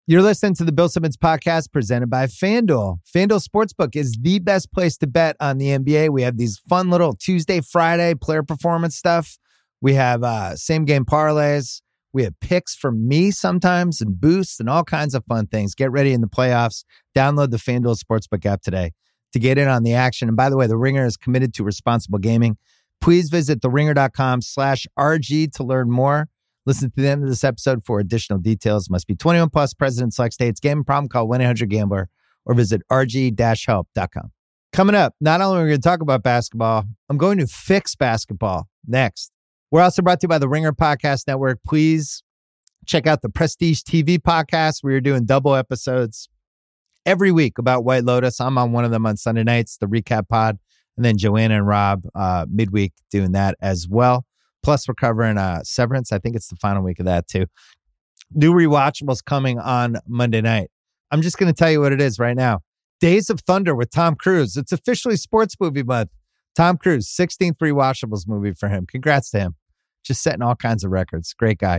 You're listening to the Bill Simmons podcast presented by FanDuel. FanDuel Sportsbook is the best place to bet on the NBA. We have these fun little Tuesday, Friday player performance stuff. We have same game parlays. We have picks from me sometimes and boosts and all kinds of fun things. Get ready in the playoffs. Download the FanDuel Sportsbook app today to get in on the action. And by the way, The Ringer is committed to responsible gaming. Please visit theringer.com/RG to learn more. Listen to the end of this episode for additional details. Must be 21 plus, present in select states. Gambling problem, call 1-800-GAMBLER or visit rg-help.com. Coming up, not only are we going to talk about basketball, I'm going to fix basketball next. We're also brought to you by the Ringer Podcast Network. Please check out the Prestige TV podcast. We are doing double episodes every week about White Lotus. I'm on one of them on Sunday nights, the recap pod, and then Joanna and Rob midweek doing that as well. Plus, we're covering Severance. I think it's the final week of that, too. New rewatchables coming on Monday night. I'm just going to tell you what it is right now. Days of Thunder with Tom Cruise. It's officially sports movie month. Tom Cruise, 16th rewatchables movie for him. Congrats to him. Just setting all kinds of records. Great guy.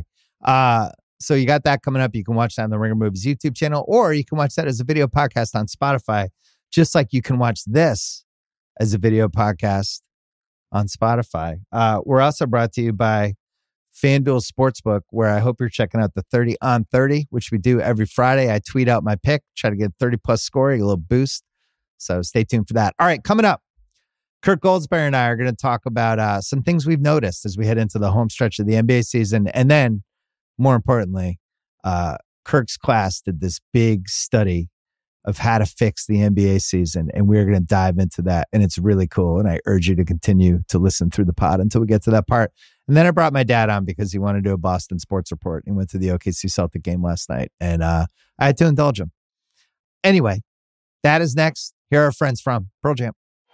So you got that coming up. You can watch that on the Ringer Movies YouTube channel, or you can watch that as a video podcast on Spotify, just like you can watch this as a video podcast on Spotify. We're also brought to you by FanDuel Sportsbook, where I hope you're checking out the 30 on 30, which we do every Friday. I tweet out my pick, try to get 30 plus scoring, a little boost. So stay tuned for that. All right, coming up, Kirk Goldsberry and I are going to talk about some things we've noticed as we head into the home stretch of the NBA season. And then, more importantly, Kirk's class did this big study of how to fix the NBA season. And we're going to dive into that. And it's really cool. And I urge you to continue to listen through the pod until we get to that part. And then I brought my dad on because he wanted to do a Boston sports report. He went to the OKC Celtic game last night. And I had to indulge him. Anyway, that is next. Here are our friends from Pearl Jam.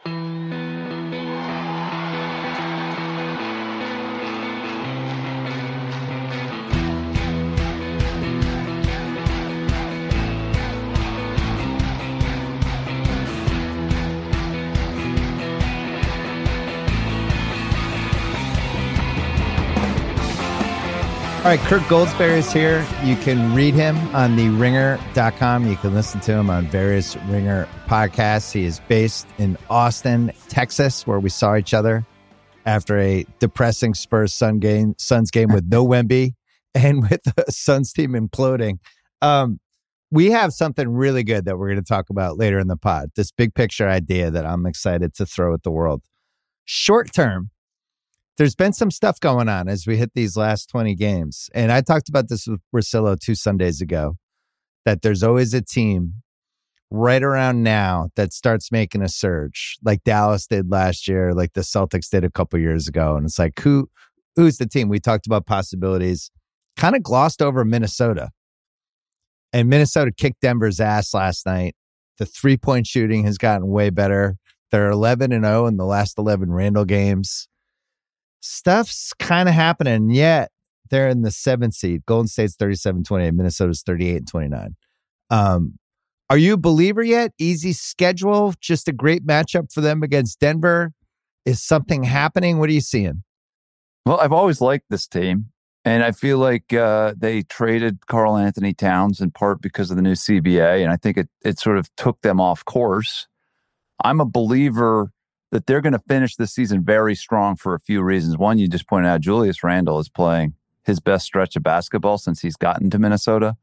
All right, Kirk Goldsberry is here. You can read him on the ringer.com. You can listen to him on various Ringer podcasts. He is based in Austin, Texas, where we saw each other after a depressing Spurs Suns game with no Wemby and with the Suns team imploding. We have something really good that we're going to talk about later in the pod. This big picture idea that I'm excited to throw at the world. Short term, there's been some stuff going on as we hit these last 20 games. And I talked about this with Russillo 2 Sundays ago, that there's always a team right around now that starts making a surge, like Dallas did last year, like the Celtics did a couple years ago. And it's like, who's the team? We talked about possibilities, kind of glossed over Minnesota. And Minnesota kicked Denver's ass last night. The 3-point shooting has gotten way better. They're 11-0 in the last 11 Randall games. Stuff's kind of happening, yet they're in the 7th seed. Golden State's 37-28, Minnesota's 38-29. Are you a believer yet? Easy schedule, just a great matchup for them against Denver. Is something happening? What are you seeing? Well, I've always liked this team, and I feel like they traded Karl Anthony Towns in part because of the new CBA, and I think it sort of took them off course. I'm a believer that they're going to finish the season very strong for a few reasons. One, you just pointed out, Julius Randle is playing his best stretch of basketball since he's gotten to Minnesota.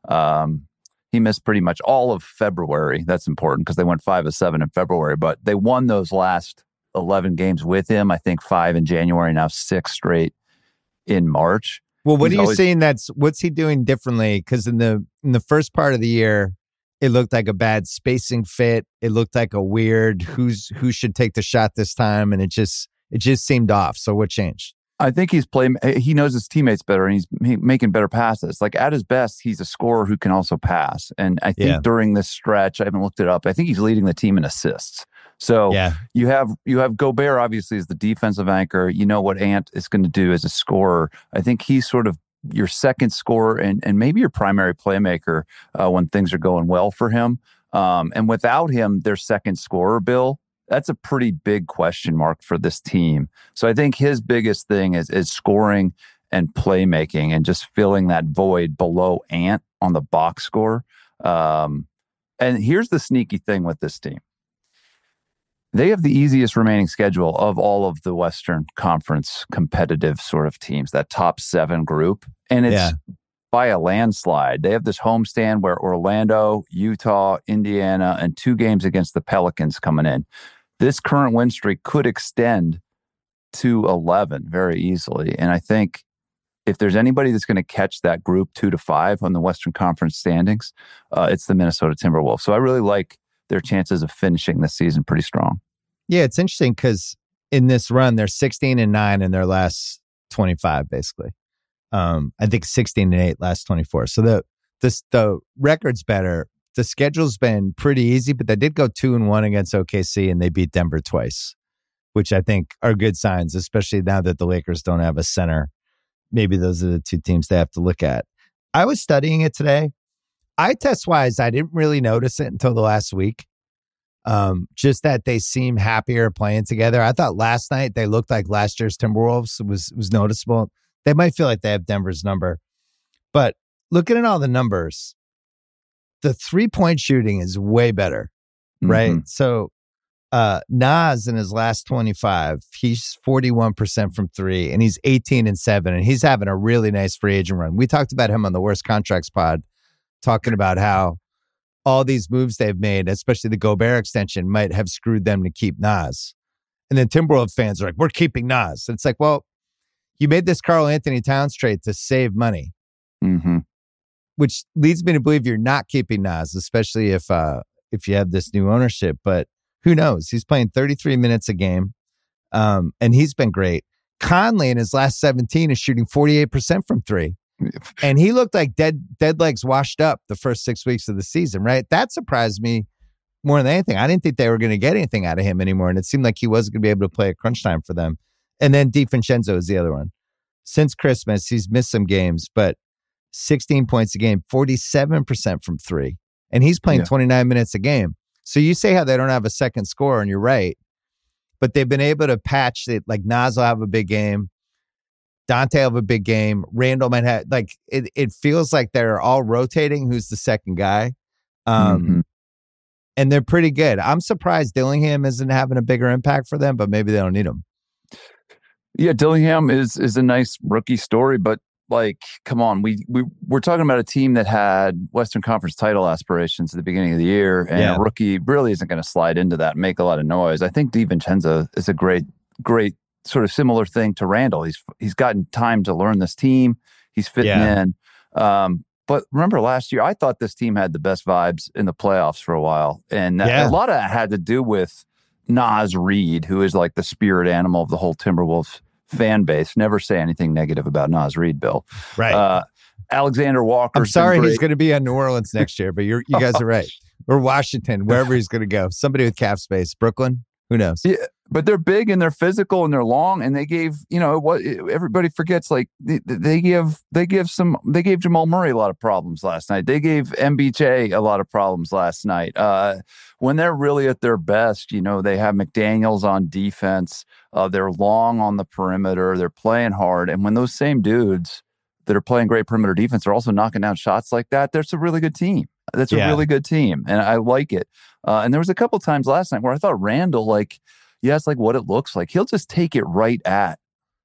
He missed pretty much all of February. That's important because they went 5-7 in February, but they won those last 11 games with him. I think 5 in January, now 6 straight in March. Well, what are you saying? What's he doing differently? Because in the first part of the year, it looked like a bad spacing fit. It looked like a weird who should take the shot this time, and it just seemed off. So what changed? I think he knows his teammates better, and he's making better passes. Like at his best, he's a scorer who can also pass. And I think during this stretch, I haven't looked it up, I think he's leading the team in assists. So you have Gobert obviously as the defensive anchor. You know what Ant is going to do as a scorer. I think he's sort of your second scorer and maybe your primary playmaker when things are going well for him. And without him, their second scorer, Bill, that's a pretty big question mark for this team. So I think his biggest thing is scoring. and playmaking and just filling that void below Ant on the box score. And here's the sneaky thing with this team. They have the easiest remaining schedule of all of the Western Conference competitive sort of teams, that top 7 group. And it's by a landslide. They have this homestand where Orlando, Utah, Indiana, and 2 games against the Pelicans coming in. This current win streak could extend to 11 very easily. And I think if there's anybody that's going to catch that group 2 to 5 on the Western Conference standings, it's the Minnesota Timberwolves. So I really like their chances of finishing this season pretty strong. Yeah, it's interesting because in this run, they're 16-9 in their last 25, basically. I think 16-8 last 24. So the record's better. The schedule's been pretty easy, but they did go 2-1 against OKC and they beat Denver twice, which I think are good signs, especially now that the Lakers don't have a center. Maybe those are the 2 teams they have to look at. I was studying it today. Eye test wise, I didn't really notice it until the last week. Just that they seem happier playing together. I thought last night they looked like last year's Timberwolves was noticeable. They might feel like they have Denver's number, but looking at all the numbers, the 3-point shooting is way better, right? Mm-hmm. So Nas in his last 25, he's 41% from 3 and he's 18-7 and he's having a really nice free agent run. We talked about him on the Worst Contracts pod, talking about how all these moves they've made, especially the Gobert extension, might have screwed them to keep Nas. And then Timberwolves fans are like, we're keeping Nas. It's like, well, you made this Karl Anthony Towns trade to save money, which leads me to believe you're not keeping Nas, especially if you have this new ownership. But who knows? He's playing 33 minutes a game, and he's been great. Conley in his last 17 is shooting 48% from 3. And he looked like dead legs washed up the first 6 weeks of the season, right? That surprised me more than anything. I didn't think they were going to get anything out of him anymore. And it seemed like he wasn't going to be able to play at crunch time for them. And then DiVincenzo is the other one. Since Christmas, he's missed some games, but 16 points a game, 47% from 3. And he's playing 29 minutes a game. So you say how they don't have a second scorer, and you're right. But they've been able to patch it. Like Nas will have a big game. Dante will have a big game. Randall might have, like, it feels like they're all rotating who's the second guy. And they're pretty good. I'm surprised Dillingham isn't having a bigger impact for them, but maybe they don't need him. Yeah, Dillingham is a nice rookie story, but like, come on, we're talking about a team that had Western Conference title aspirations at the beginning of the year, and a rookie really isn't going to slide into that and make a lot of noise. I think DiVincenzo is a great sort of similar thing to Randall. He's gotten time to learn this team. He's fitting in. But remember last year, I thought this team had the best vibes in the playoffs for a while, and a lot of that had to do with Naz Reid, who is like the spirit animal of the whole Timberwolves fan base. Never say anything negative about Naz Reid, Bill. Right. Alexander Walker. I'm sorry he's going to be on New Orleans next year, but you guys are right. Or Washington, wherever he's going to go. Somebody with cap space. Brooklyn? Who knows? Yeah, but they're big and they're physical and they're long, and they gave, what everybody forgets, like they gave Jamal Murray a lot of problems last night. They gave MBJ a lot of problems last night. When they're really at their best, they have McDaniels on defense. They're long on the perimeter. They're playing hard. And when those same dudes that are playing great perimeter defense are also knocking down shots like that, that's a really good team. That's a really good team. And I like it. And there was a couple times last night where I thought Randall, that's like what it looks like. He'll just take it right at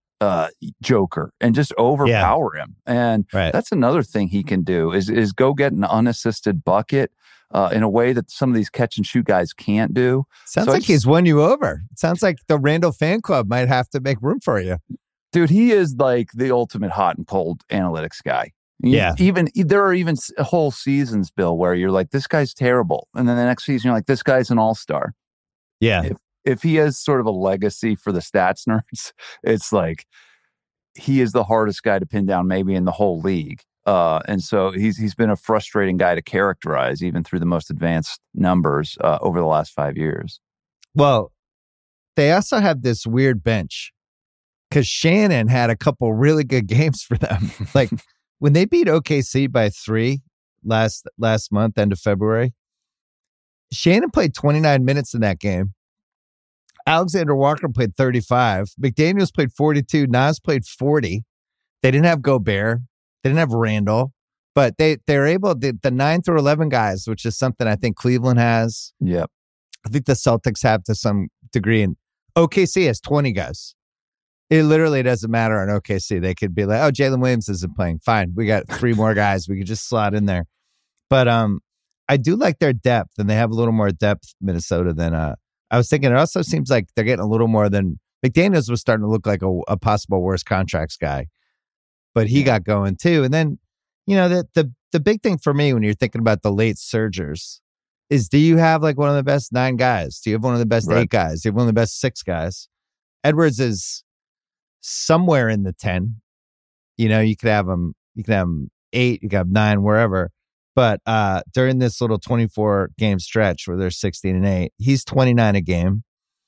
Joker and just overpower him. And that's another thing he can do is go get an unassisted bucket in a way that some of these catch and shoot guys can't do. Sounds like he's won you over. It sounds like the Randall fan club might have to make room for you. Dude, he is like the ultimate hot and cold analytics guy. There are even whole seasons, Bill, where you're like, this guy's terrible. And then the next season, you're like, this guy's an all-star. Yeah. If he has sort of a legacy for the stats nerds, it's like he is the hardest guy to pin down maybe in the whole league. And so he's been a frustrating guy to characterize even through the most advanced numbers over the last 5 years. Well, they also have this weird bench because Shannon had a couple really good games for them. Like when they beat OKC by 3 last month, end of February, Shannon played 29 minutes in that game. Alexander Walker played 35. McDaniels played 42. Nas played 40. They didn't have Gobert. They didn't have Randall. But they're able, the 9 through 11 guys, which is something I think Cleveland has. Yep. I think the Celtics have to some degree. And OKC has 20 guys. It literally doesn't matter on OKC. They could be like, oh, Jalen Williams isn't playing. Fine. We got 3 more guys. We could just slot in there. But I do like their depth, and they have a little more depth, Minnesota, than I was thinking. It also seems like they're getting a little more than McDaniels was starting to look like a possible worst contracts guy. But he got going too. And then, the big thing for me when you're thinking about the late surgers is, do you have like one of the best 9 guys? Do you have one of the best 8 guys? Do you have one of the best 6 guys? Edwards is somewhere in the 10. You could have him 8, you could have 9, wherever. But during this little 24 game stretch where they're 16-8, he's 29 a game,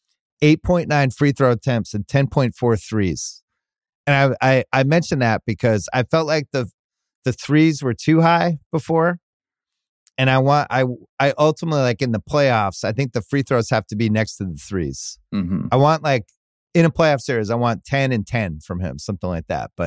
8.9 free throw attempts and 10.4 threes. And I mentioned that because I felt like the threes were too high before. And I ultimately, like in the playoffs, I think the free throws have to be next to the threes. Mm-hmm. I want, like, in a playoff series, I want 10 and 10 from him, something like that. But,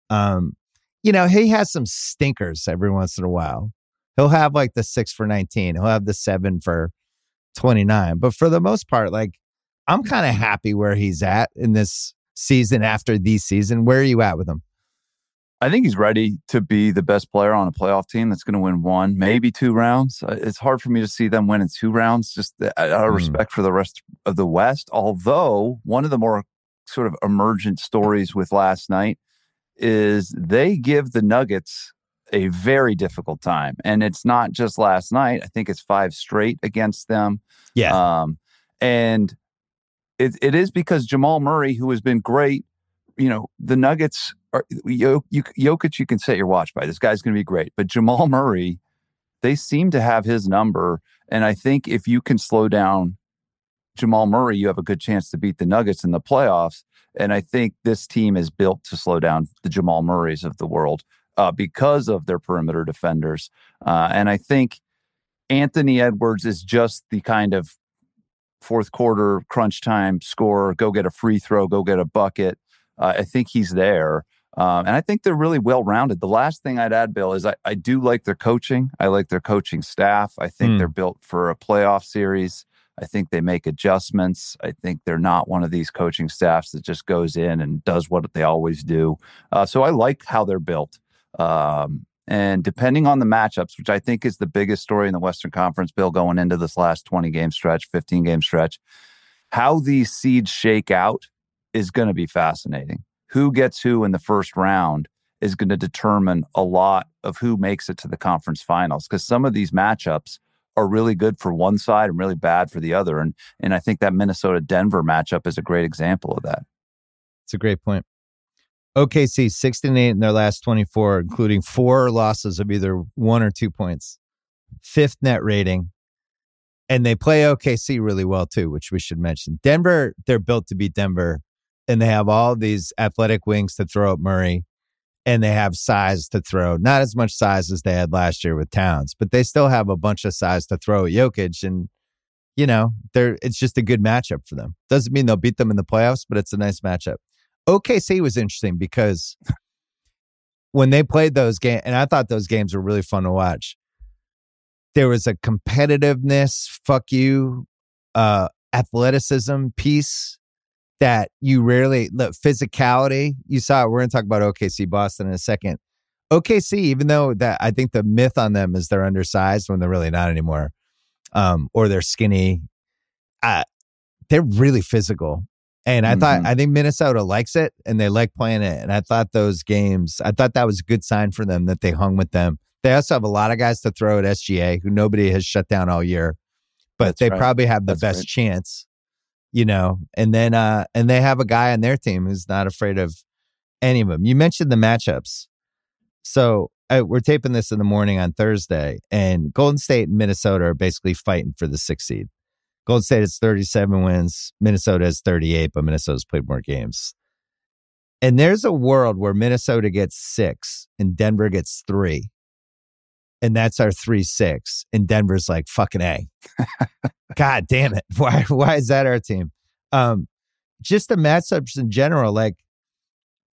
he has some stinkers every once in a while. He'll have like the 6 for 19. He'll have the 7 for 29. But for the most part, like, I'm kind of happy where he's at in this season after the season. Where are you at with him? I think he's ready to be the best player on a playoff team that's going to win 1, maybe 2 rounds. It's hard for me to see them winning 2 rounds, just out of respect for the rest of the West. Although one of the more sort of emergent stories with last night is they give the Nuggets a very difficult time. And it's not just last night. I think it's 5 straight against them. Yeah. And it is because Jamal Murray, who has been great, the Nuggets are Jokic, you can set your watch by. This guy's going to be great. But Jamal Murray, they seem to have his number. And I think if you can slow down Jamal Murray, you have a good chance to beat the Nuggets in the playoffs. And I think this team is built to slow down the Jamal Murrays of the world because of their perimeter defenders. And I think Anthony Edwards is just the kind of fourth quarter crunch time scorer, go get a free throw, go get a bucket. I think he's there. And I think they're really well-rounded. The last thing I'd add, Bill, is I do like their coaching. I like their coaching staff. I think they're built for a playoff series. I think they make adjustments. I think they're not one of these coaching staffs that just goes in and does what they always do. So I like how they're built. And depending on the matchups, which I think is the biggest story in the Western Conference, Bill, going into this last 20-game stretch, 15-game stretch, how these seeds shake out is going to be fascinating. Who gets who in the first round is going to determine a lot of who makes it to the conference finals, because some of these matchups are really good for one side and really bad for the other. And I think that Minnesota-Denver matchup is a great example of that. It's a great point. OKC 16-8 in their last 24, including 4 losses of either 1 or 2 points. 5th net rating. And they play OKC really well too, which we should mention. Denver, they're built to beat Denver. And they have all these athletic wings to throw at Murray. And they have size to throw. Not as much size as they had last year with Towns, but they still have a bunch of size to throw at Jokic. And, it's just a good matchup for them. Doesn't mean they'll beat them in the playoffs, but it's a nice matchup. OKC was interesting because when they played those games, and I thought those games were really fun to watch, there was a competitiveness, athleticism piece that you rarely, physicality, you saw it. We're going to talk about OKC Boston in a second. OKC, even though that I think the myth on them is they're undersized when they're really not anymore, or they're skinny, they're really physical. And I think Minnesota likes it and they like playing it. And I thought those games, that was a good sign for them that they hung with them. They also have a lot of guys to throw at SGA who nobody has shut down all year, but they probably have the best chance, and then, and they have a guy on their team who's not afraid of any of them. You mentioned the matchups. So we're taping this in the morning on Thursday, and Golden State and Minnesota are basically fighting for the 6th seed. Golden State has 37 wins. Minnesota has 38, but Minnesota's played more games. And there's a world where Minnesota gets 6 and Denver gets 3. And that's our 3-6. And Denver's like, fucking A. God damn it. Why is that our team? Just the matchups in general. Like,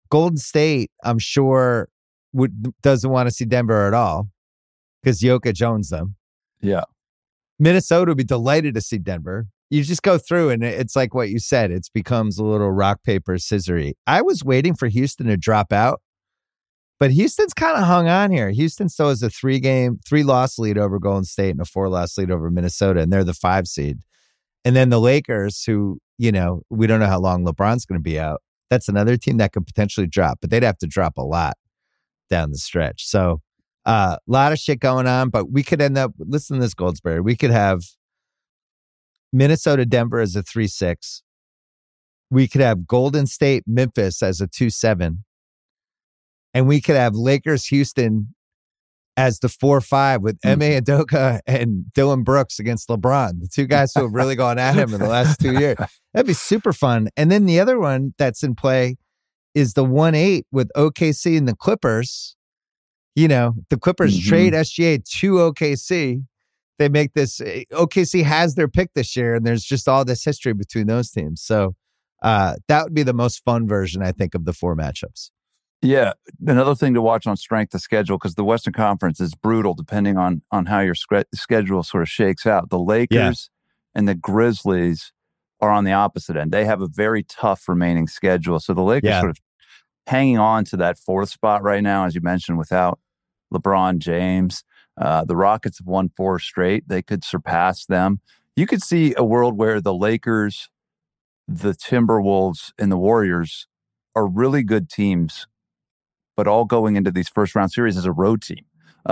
Golden State, I'm sure, doesn't want to see Denver at all because Jokic owns them. Yeah. Minnesota would be delighted to see Denver. You just go through and it's like what you said. It becomes a little rock, paper, scissory. I was waiting for Houston to drop out, but Houston's kind of hung on here. Houston still has a 3-loss lead over Golden State and a 4-loss lead over Minnesota, and they're the 5 seed. And then the Lakers, who, we don't know how long LeBron's going to be out. That's another team that could potentially drop, but they'd have to drop a lot down the stretch. So a lot of shit going on, but we could end up, listen to this, Goldsberry. We could have Minnesota, Denver as a 3-6. We could have Golden State, Memphis as a 2-7. And we could have Lakers, Houston as the 4-5 with Ime Udoka and Dylan Brooks against LeBron, the two guys who have really gone at him in the last 2 years. That'd be super fun. And then the other one that's in play is the 1-8 with OKC and the Clippers. The Clippers trade SGA to OKC. They make this, OKC has their pick this year, and there's just all this history between those teams. So that would be the most fun version, I think, of the 4 matchups. Yeah. Another thing to watch on strength of schedule, because the Western Conference is brutal depending on how your schedule sort of shakes out. The Lakers and the Grizzlies are on the opposite end. They have a very tough remaining schedule. So the Lakers sort of hanging on to that 4th spot right now, as you mentioned, without LeBron James. The Rockets have won 4 straight. They could surpass them. You could see a world where the Lakers, the Timberwolves, and the Warriors are really good teams, but all going into these first round series as a road team.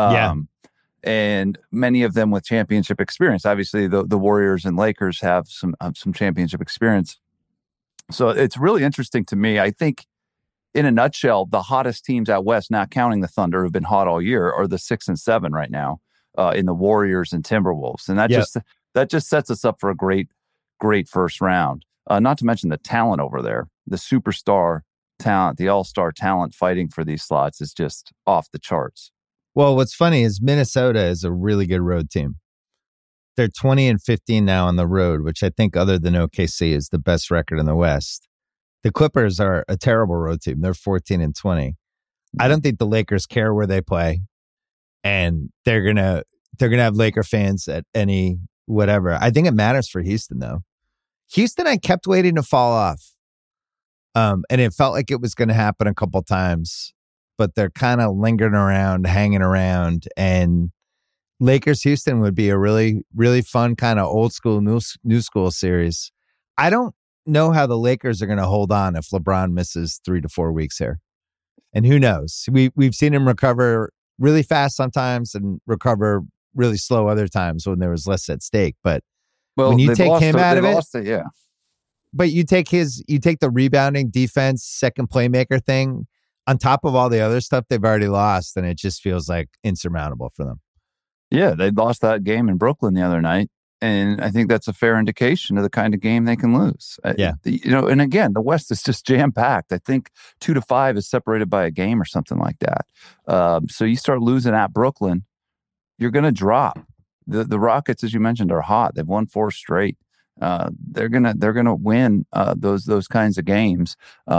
And many of them with championship experience. Obviously, the Warriors and Lakers have some championship experience. So it's really interesting to me. I think, in a nutshell, the hottest teams out west, not counting the Thunder, who've been hot all year, are the 6 and 7 right now in the Warriors and Timberwolves. And that just sets us up for a great first round. Not to mention the talent over there, the superstar talent, the all-star talent fighting for these slots is just off the charts. Well, what's funny is Minnesota is a really good road team. They're 20-15 now on the road, which I think, other than OKC, is the best record in the West. The Clippers are a terrible road team. They're 14-20. I don't think the Lakers care where they play, and they're gonna have Laker fans at any whatever. I think it matters for Houston, though. Houston, I kept waiting to fall off, and it felt like it was going to happen a couple times, but they're kind of lingering around, hanging around, and Lakers Houston would be a really, really fun kind of old school, new school series. I don't know how the Lakers are going to hold on if LeBron misses 3 to 4 weeks here. And who knows? We've seen him recover really fast sometimes and recover really slow other times when there was less at stake. But when you take him out of it, but you take the rebounding, defense, second playmaker thing on top of all the other stuff they've already lost, and it just feels like insurmountable for them. Yeah, they lost that game in Brooklyn the other night. And I think that's a fair indication of the kind of game they can lose. And again, the West is just jam-packed. I think 2 to 5 is separated by a game or something like that. So you start losing at Brooklyn, you're going to drop. The Rockets, as you mentioned, are hot. They've won 4 straight. They're gonna win those kinds of games.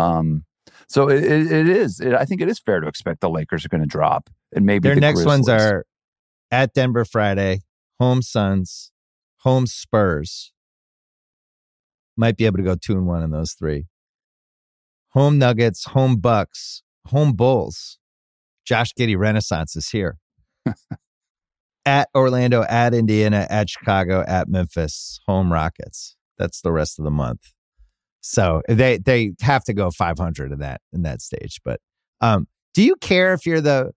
So it is. I think it is fair to expect the Lakers are going to drop, and maybe their next Grizzlies. Ones are at Denver Friday, home Suns, home Spurs. Might be able to go 2-1 in those 3. Home Nuggets, home Bucks, home Bulls. Josh Giddey Renaissance is here. At Orlando, at Indiana, at Chicago, at Memphis, home Rockets. That's the rest of the month. So they have to go 500 in that stage. But do you care if you're the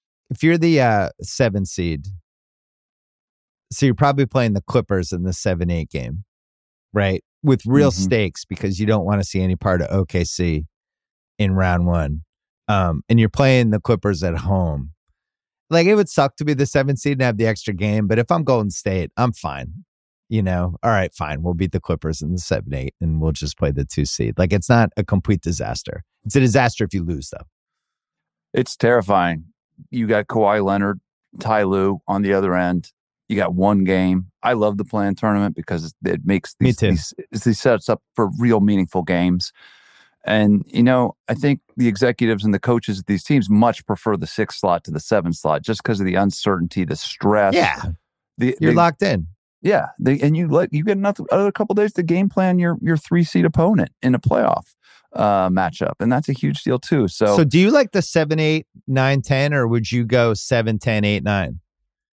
7 seed? So you're probably playing the Clippers in the 7-8 game, right? With real stakes, because you don't want to see any part of OKC in round 1. And you're playing the Clippers at home. Like, it would suck to be the 7 seed and have the extra game, but if I'm Golden State, I'm fine. All right, fine. We'll beat the Clippers in the 7-8 and we'll just play the 2 seed. Like, it's not a complete disaster. It's a disaster if you lose, though. It's terrifying. You got Kawhi Leonard, Ty Lue on the other end. You got 1 game. I love the play-in tournament because it makes these sets up for real meaningful games. And, I think the executives and the coaches of these teams much prefer the 6 slot to the 7 slot just because of the uncertainty, the stress. Yeah. You're locked in. Yeah. And you get another couple days to game plan your 3-seed opponent in a playoff matchup. And that's a huge deal too. So do you like the 7, 8, 9, 10, or would you go 7, 10, 8, 9?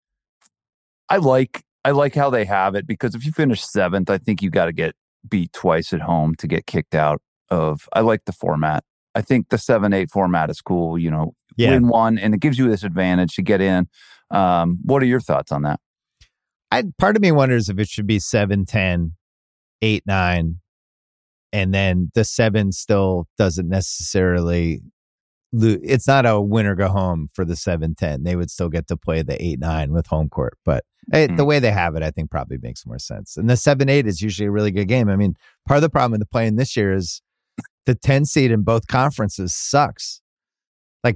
I like how they have it, because if you finish 7th, I think you got to get beat twice at home to get kicked out of. I like the format. I think the 7-8 format is cool. Win one, and it gives you this advantage to get in. What are your thoughts on that? Part of me wonders if it should be 7, 10, 8, 9, and then the 7 still doesn't necessarily lose. It's not a win or go home for the 7, 10. They would still get to play the 8, 9 with home court, but the way they have it, I think probably makes more sense. And the 7, 8 is usually a really good game. I mean, part of the problem with the playing this year is the 10 seed in both conferences sucks. Like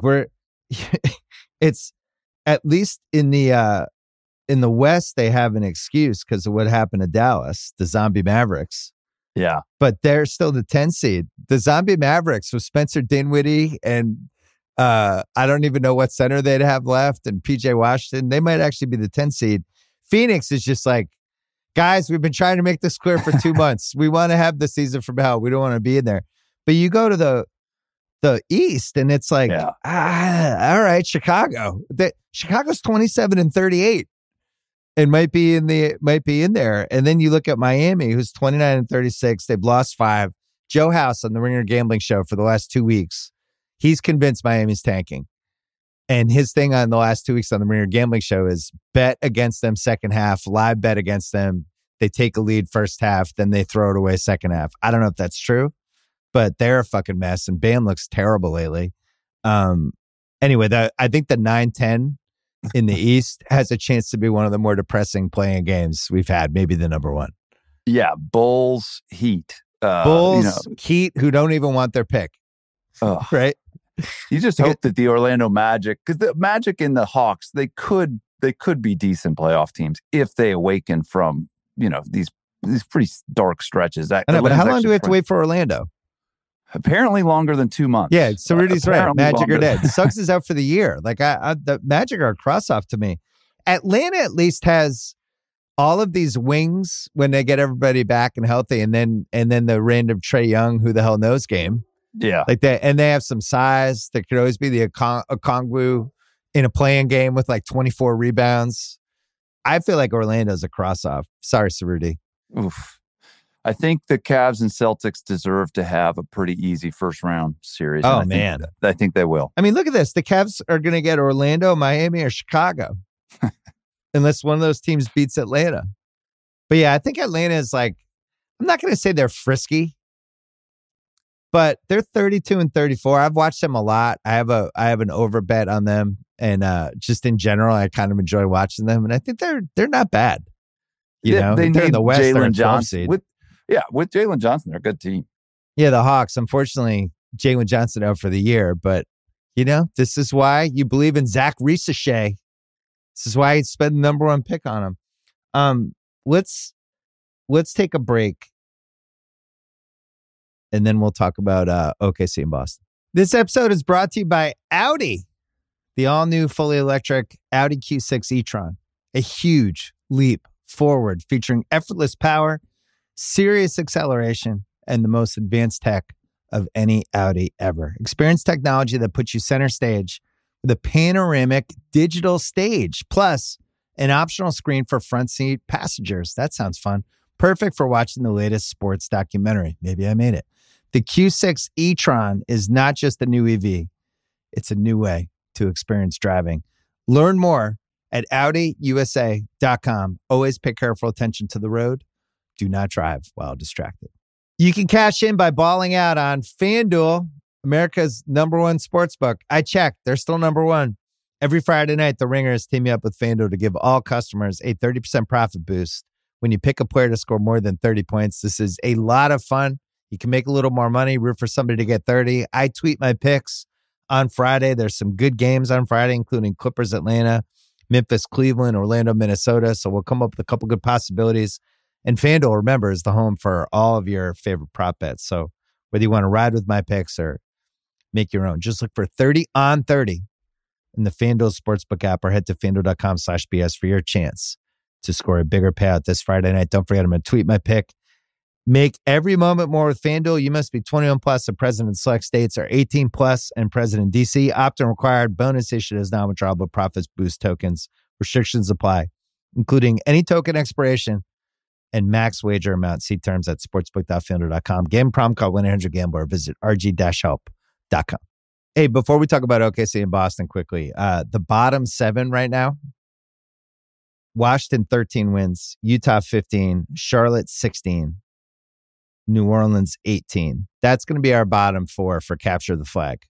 it's at least in the West, they have an excuse because of what happened to Dallas, the Zombie Mavericks. Yeah. But they're still the 10 seed. The Zombie Mavericks with Spencer Dinwiddie and I don't even know what center they'd have left, and PJ Washington, they might actually be the 10 seed. Phoenix is just like, guys, we've been trying to make this clear for 2 months. We want to have the season from hell. We don't want to be in there. But you go to the East, and it's like, all right, Chicago. Chicago's 27-38. It might be in there. And then you look at Miami, who's 29-36. They've lost 5. Joe House on the Ringer Gambling Show for the last 2 weeks, he's convinced Miami's tanking. And his thing on the last 2 weeks on the Ringer Gambling Show is bet against them second half, live bet against them. They take a lead first half, then they throw it away second half. I don't know if that's true, but they're a fucking mess. And Bam looks terrible lately. Anyway, I think the 9-10 in the East has a chance to be one of the more depressing playing games we've had, maybe the number one. Yeah, Bulls, Heat. Heat, who don't even want their pick. Right? You just hope that the Orlando Magic, because the Magic and the Hawks, they could be decent playoff teams if they awaken from, these pretty dark stretches. I know, but how long do we have to wait for Orlando? Apparently longer than 2 months. Yeah, so Rudy's right. Magic are dead. Suggs is out for the year. Like the Magic are a cross-off to me. Atlanta at least has all of these wings when they get everybody back and healthy, and then the random Trae Young, who the hell knows game. Yeah. Like that, and they have some size. There could always be the Okongwu in a playing game with like 24 rebounds. I feel like Orlando's a cross-off. Sorry, Cerruti. Oof. I think the Cavs and Celtics deserve to have a pretty easy first round series. Oh, man. I think they will. I mean, look at this. The Cavs are going to get Orlando, Miami, or Chicago. Unless one of those teams beats Atlanta. But yeah, I think Atlanta is like, I'm not going to say they're frisky, but they're 32-34. I've watched them a lot. I have an over bet on them. And just in general, I kind of enjoy watching them. And I think they're not bad. They're in the West. Jalen Johnson. With Jalen Johnson, they're a good team. Yeah, the Hawks. Unfortunately, Jalen Johnson out for the year. But, this is why you believe in Zach Risache. This is why he'd spend the number 1 pick on him. Let's take a break. And then we'll talk about OKC and Boston. This episode is brought to you by Audi. The all-new fully electric Audi Q6 e-tron. A huge leap forward featuring effortless power, serious acceleration, and the most advanced tech of any Audi ever. Experience technology that puts you center stage with a panoramic digital stage, plus an optional screen for front seat passengers. That sounds fun. Perfect for watching the latest sports documentary. Maybe I made it. The Q6 e-tron is not just a new EV. It's a new way to experience driving. Learn more at AudiUSA.com. Always pay careful attention to the road. Do not drive while distracted. You can cash in by balling out on FanDuel, America's #1 sportsbook. I checked. They're still #1. Every Friday night, the Ringer is teaming up with FanDuel to give all customers a 30% profit boost when you pick a player to score more than 30 points. This is a lot of fun. You can make a little more money, root for somebody to get 30. I tweet my picks on Friday. There's some good games on Friday, including Clippers, Atlanta, Memphis, Cleveland, Orlando, Minnesota. So we'll come up with a couple good possibilities. And FanDuel, remember, is the home for all of your favorite prop bets. So whether you want to ride with my picks or make your own. Just look for 30 on 30 in the FanDuel Sportsbook app or head to FanDuel.com/BS for your chance to score a bigger payout this Friday night. Don't forget, I'm going to tweet my pick. Make every moment more with FanDuel. You must be 21 plus and present in select states or 18 plus and present in DC. Opt-in required. Bonus issued as non-withdrawable profits boost tokens. Restrictions apply, including any token expiration and max wager amount. See terms at sportsbook.fanduel.com. Game prom call 1-800-GAMBLER. Visit rg-help.com. Hey, before we talk about OKC and Boston quickly, the bottom 7 right now, Washington 13 wins, Utah 15, Charlotte 16, New Orleans 18. That's going to be our bottom 4 for capture the flag.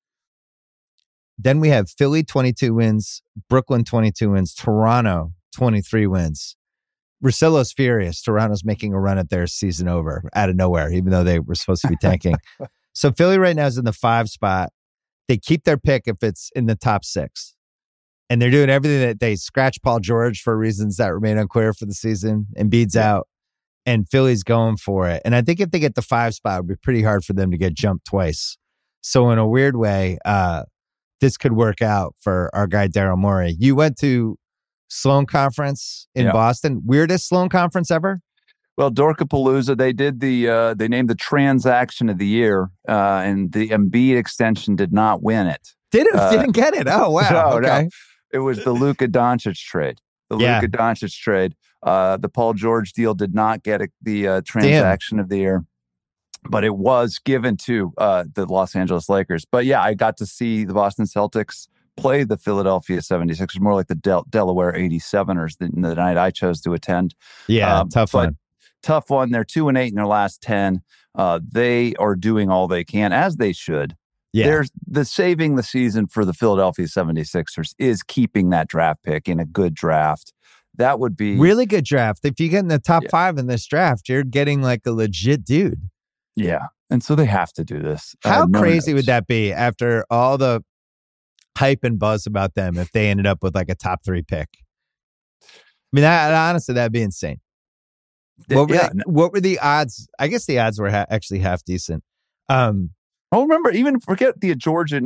Then we have Philly 22 wins, Brooklyn 22 wins, Toronto 23 wins. Russillo's furious. Toronto's making a run at their season over out of nowhere, even though they were supposed to be tanking. So Philly right now is in the 5 spot. They keep their pick if it's in the top 6. And they're doing everything that they scratch Paul George for reasons that remain unclear for the season. Embiid's out and Philly's going for it. And I think if they get the 5 spot, it would be pretty hard for them to get jumped twice. So in a weird way, this could work out for our guy, Daryl Morey. You went to Sloan Conference in Boston. Weirdest Sloan Conference ever? Well, Dorkapalooza, they did they named the transaction of the year, and the Embiid extension did not win it. Didn't get it. Oh, wow. Okay. No. It was the Luka Doncic trade. Luka Doncic trade. The Paul George deal did not get the transaction of the year, but it was given to the Los Angeles Lakers. But yeah, I got to see the Boston Celtics play the Philadelphia 76ers, more like the Delaware 87ers the night I chose to attend. Yeah, tough one. Tough one. They're 2-8 in their last 10. They are doing all they can, as they should. Yeah. There's the saving the season for the Philadelphia 76ers is keeping that draft pick in a good draft. That would be really good draft. If you get in the top 5 in this draft, you're getting like a legit dude. Yeah. And so they have to do this. How crazy would that be after all the hype and buzz about them if they ended up with like a top 3 pick? I mean, honestly, that'd be insane. What were the odds? I guess the odds were actually half decent. Remember, even forget the Georgian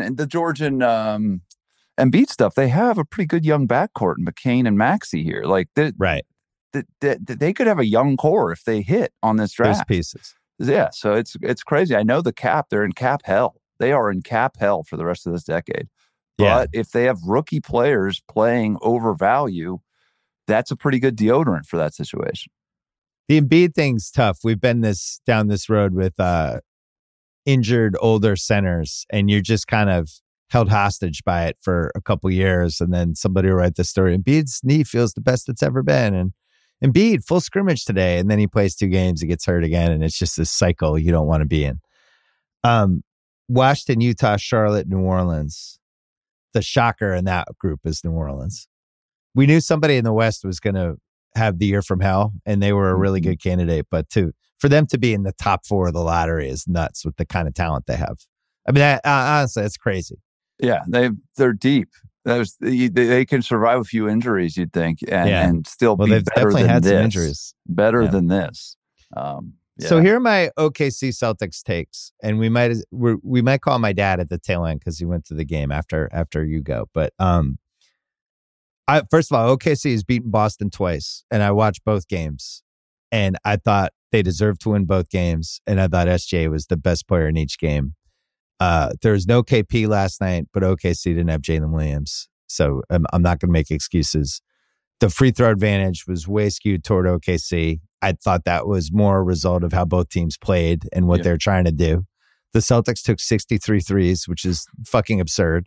Embiid stuff. They have a pretty good young backcourt in McCain and Maxey here. Like, they could have a young core if they hit on this draft. Those pieces. Yeah, so it's crazy. I know the cap. They're in cap hell. They are in cap hell for the rest of this decade. But if they have rookie players playing over value, that's a pretty good deodorant for that situation. The Embiid thing's tough. We've been down this road with injured older centers, and you're just kind of held hostage by it for a couple years, and then somebody will write the story. Embiid's knee feels the best it's ever been, and Embiid full scrimmage today, and then he plays 2 games, he gets hurt again, and it's just this cycle you don't want to be in. Washington, Utah, Charlotte, New Orleans. The shocker in that group is New Orleans. We knew somebody in the West was going to have the year from hell, and they were a really good candidate. But for them to be in the top 4 of the lottery is nuts with the kind of talent they have. I mean, honestly, it's crazy. Yeah, they're deep. They can survive a few injuries, you'd think, and still be better definitely than had this. Some injuries. Better than this. So here are my OKC Celtics takes, and we might call my dad at the tail end because he went to the game after you go. But first of all, OKC has beaten Boston twice, and I watched both games, and I thought they deserved to win both games, and I thought SJ was the best player in each game. There was no KP last night, but OKC didn't have Jalen Williams, so I'm not going to make excuses. The free throw advantage was way skewed toward OKC. I thought that was more a result of how both teams played and what they're trying to do. The Celtics took 63 threes, which is fucking absurd.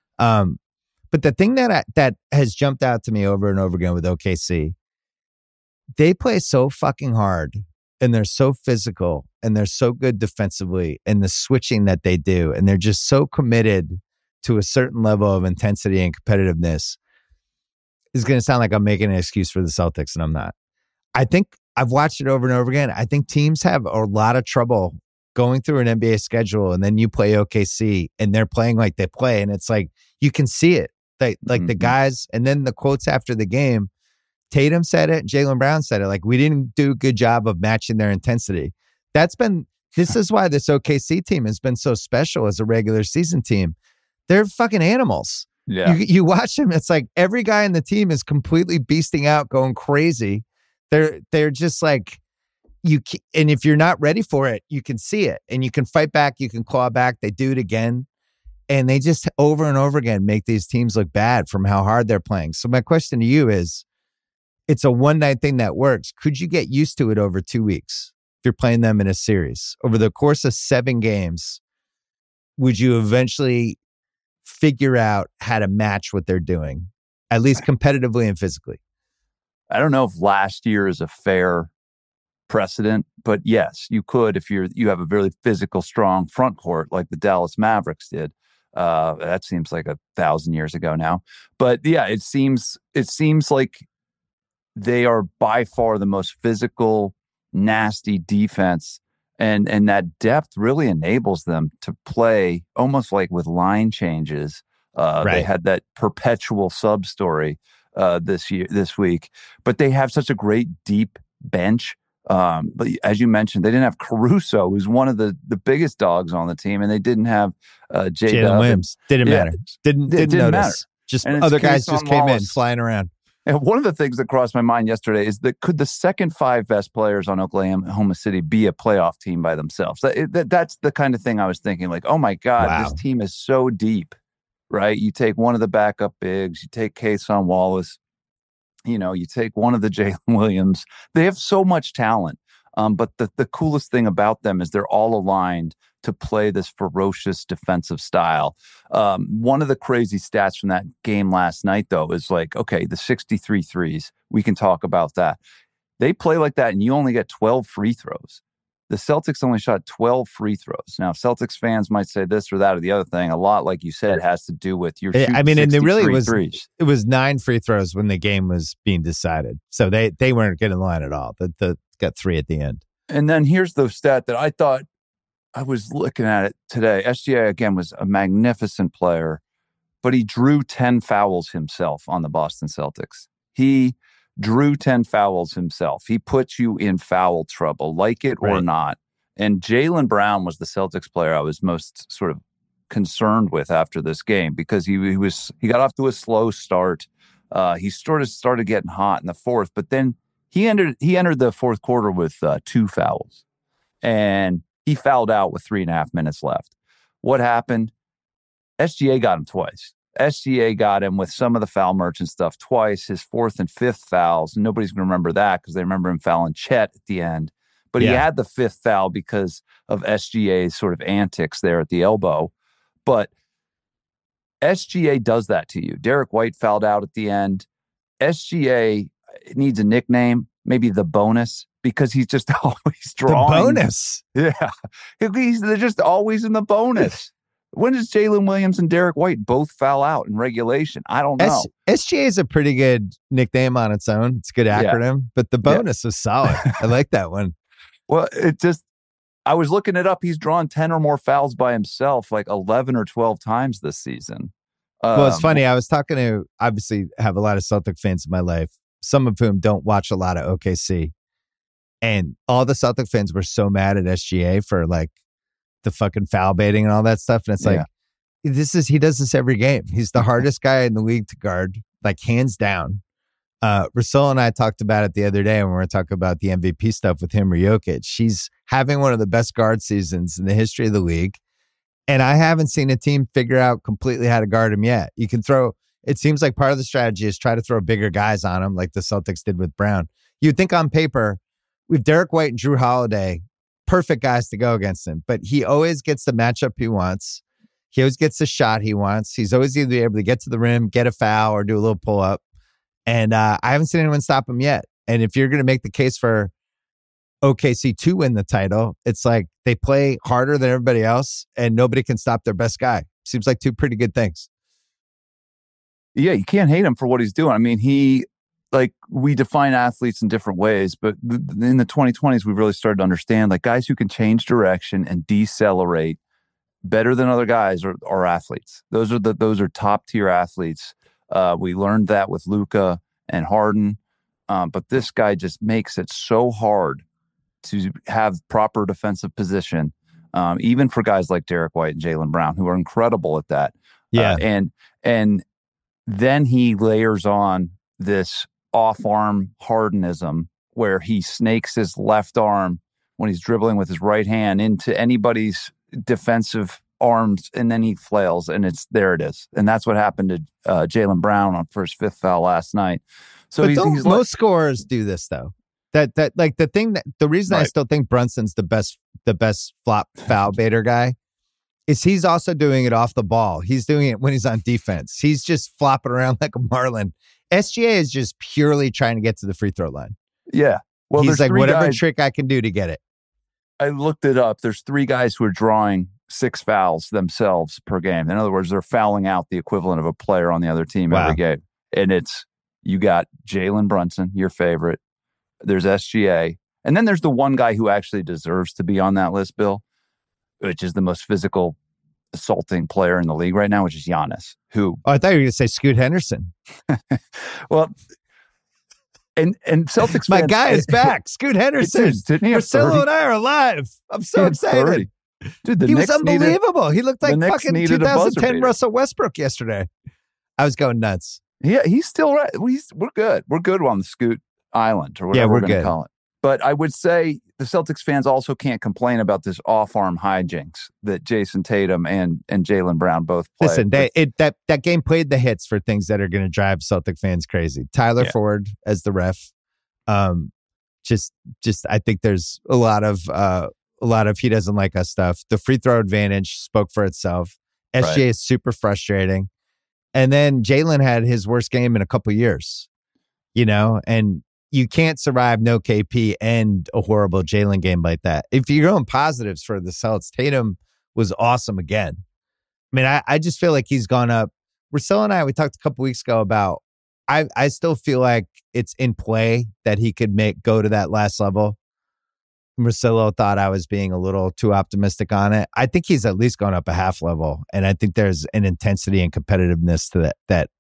But the thing that has jumped out to me over and over again with OKC, they play so fucking hard, and they're so physical, and they're so good defensively, and the switching that they do, and they're just so committed to a certain level of intensity and competitiveness. Is going to sound like I'm making an excuse for the Celtics, and I'm not. I think I've watched it over and over again. I think teams have a lot of trouble going through an NBA schedule, and then you play OKC, and they're playing like they play, and it's like you can see it. The guys, and then the quotes after the game, Tatum said it, Jaylen Brown said it. Like, we didn't do a good job of matching their intensity. That's been This is why this OKC team has been so special as a regular season team. They're fucking animals. Yeah. You watch them, it's like every guy in the team is completely beasting out, going crazy. They're just like, and if you're not ready for it, you can see it and you can fight back, you can claw back. They do it again. And they just over and over again make these teams look bad from how hard they're playing. So my question to you is, it's a one-night thing that works. Could you get used to it over 2 weeks if you're playing them in a series? Over the course of 7 games, would you eventually figure out how to match what they're doing, at least competitively and physically? I don't know if last year is a fair precedent, but yes, you could if you have a very physical, strong front court like the Dallas Mavericks did. That seems like 1,000 years ago now, but yeah, it seems like they are by far the most physical, nasty defense, and that depth really enables them to play almost like with line changes. Right. They had that perpetual sub story this week, but they have such a great deep bench. But as you mentioned, they didn't have Caruso, who's one of the biggest dogs on the team, and they didn't have Jalen Williams. Didn't matter. Didn't notice. Matter. Just other guys just came in flying around. And one of the things that crossed my mind yesterday is that could the second 5 best players on Oklahoma City be a playoff team by themselves? That's the kind of thing I was thinking, like, oh my God, wow, this team is so deep, right? You take one of the backup bigs, you take Kason Wallace, you take one of the Jalen Williams. They have so much talent. But the coolest thing about them is they're all aligned to play this ferocious defensive style. One of the crazy stats from that game last night, though, is like, okay, the 63 threes, we can talk about that. They play like that, and you only get 12 free throws. The Celtics only shot 12 free throws. Now, Celtics fans might say this or that or the other thing. A lot, like you said, has to do with your shooting. I mean, and it really was threes. It was 9 free throws when the game was being decided. So they weren't getting in line at all. The got 3 at the end. And then here's the stat that I thought, I was looking at it today. SGA, again, was a magnificent player, but he drew 10 fouls himself on the Boston Celtics. He drew 10 fouls himself. He puts you in foul trouble, like it or not. And Jaylen Brown was the Celtics player I was most sort of concerned with after this game, because he got off to a slow start. He sort of started getting hot in the fourth, but then he entered the fourth quarter with 2 fouls, and he fouled out with 3.5 minutes left. What happened? SGA got him twice. SGA got him with some of the foul merchant stuff twice, his 4th and 5th fouls. Nobody's going to remember that because they remember him fouling Chet at the end. But he had the 5th foul because of SGA's sort of antics there at the elbow. But SGA does that to you. Derek White fouled out at the end. SGA needs a nickname, maybe the bonus, because he's just always drawing. The bonus? Yeah. They're just always in the bonus. When does Jalen Williams and Derek White both foul out in regulation? I don't know. SGA is a pretty good nickname on its own. It's a good acronym, but the bonus is solid. I like that one. Well, I was looking it up. He's drawn 10 or more fouls by himself, like 11 or 12 times this season. Well, it's funny. I was talking to, obviously, have a lot of Celtic fans in my life, some of whom don't watch a lot of OKC. And all the Celtic fans were so mad at SGA for like the fucking foul baiting and all that stuff. And it's like, he does this every game. He's the hardest guy in the league to guard, like hands down. Rasul and I talked about it the other day when we were talking about the MVP stuff with him or Jokic. He's having one of the best guard seasons in the history of the league. And I haven't seen a team figure out completely how to guard him yet. You can it seems like part of the strategy is try to throw bigger guys on him, like the Celtics did with Brown. You'd think on paper, with Derek White and Drew Holiday, perfect guys to go against him. But he always gets the matchup he wants. He always gets the shot he wants. He's always either able to get to the rim, get a foul, or do a little pull up. And I haven't seen anyone stop him yet. And if you're going to make the case for OKC to win the title, it's like they play harder than everybody else and nobody can stop their best guy. Seems like 2 pretty good things. Yeah, you can't hate him for what he's doing. I mean, we define athletes in different ways, but in the 2020s, we really started to understand like guys who can change direction and decelerate better than other guys are athletes. Those are top tier athletes. We learned that with Luka and Harden, but this guy just makes it so hard to have proper defensive position, even for guys like Derek White and Jaylen Brown, who are incredible at that. Yeah. And then he layers on this off-arm Hardenism where he snakes his left arm when he's dribbling with his right hand into anybody's defensive arms, and then he flails, and there it is. And that's what happened to Jaylen Brown on first fifth foul last night. So but most scorers do this though. That like the reason I still think Brunson's the best flop foul baiter guy is he's also doing it off the ball. He's doing it when he's on defense. He's just flopping around like a marlin. SGA is just purely trying to get to the free throw line. Yeah. Well, he's like, whatever trick I can do to get it. I looked it up. There's 3 guys who are drawing 6 fouls themselves per game. In other words, they're fouling out the equivalent of a player on the other team every game. And you got Jalen Brunson, your favorite. There's SGA. And then there's the one guy who actually deserves to be on that list, Bill, which is the most physical assaulting player in the league right now, which is Giannis, who... Oh, I thought you were going to say Scoot Henderson. Well, and Celtics My fans, guy is back. Scoot Henderson. Marcelo and I are alive. I'm so excited. Dude, he was unbelievable. He looked like fucking 2010 Russell Westbrook yesterday. I was going nuts. Yeah, he's still right. We're good. We're good on the Scoot Island or whatever we're going to call it. But I would say the Celtics fans also can't complain about this off-arm hijinks that Jason Tatum and Jaylen Brown both play. Listen, that game played the hits for things that are going to drive Celtic fans crazy. Tyler Ford as the ref. Just I think there's a lot of he doesn't like us stuff. The free throw advantage spoke for itself. SGA is super frustrating. And then Jaylen had his worst game in a couple years, and you can't survive no KP and a horrible Jaylen game like that. If you're going positives for the Celtics, Tatum was awesome again. I mean, I just feel like he's gone up. Marcelo and we talked a couple weeks ago about, I still feel like it's in play that he could go to that last level. Marcelo thought I was being a little too optimistic on it. I think he's at least gone up a half level. And I think there's an intensity and competitiveness to that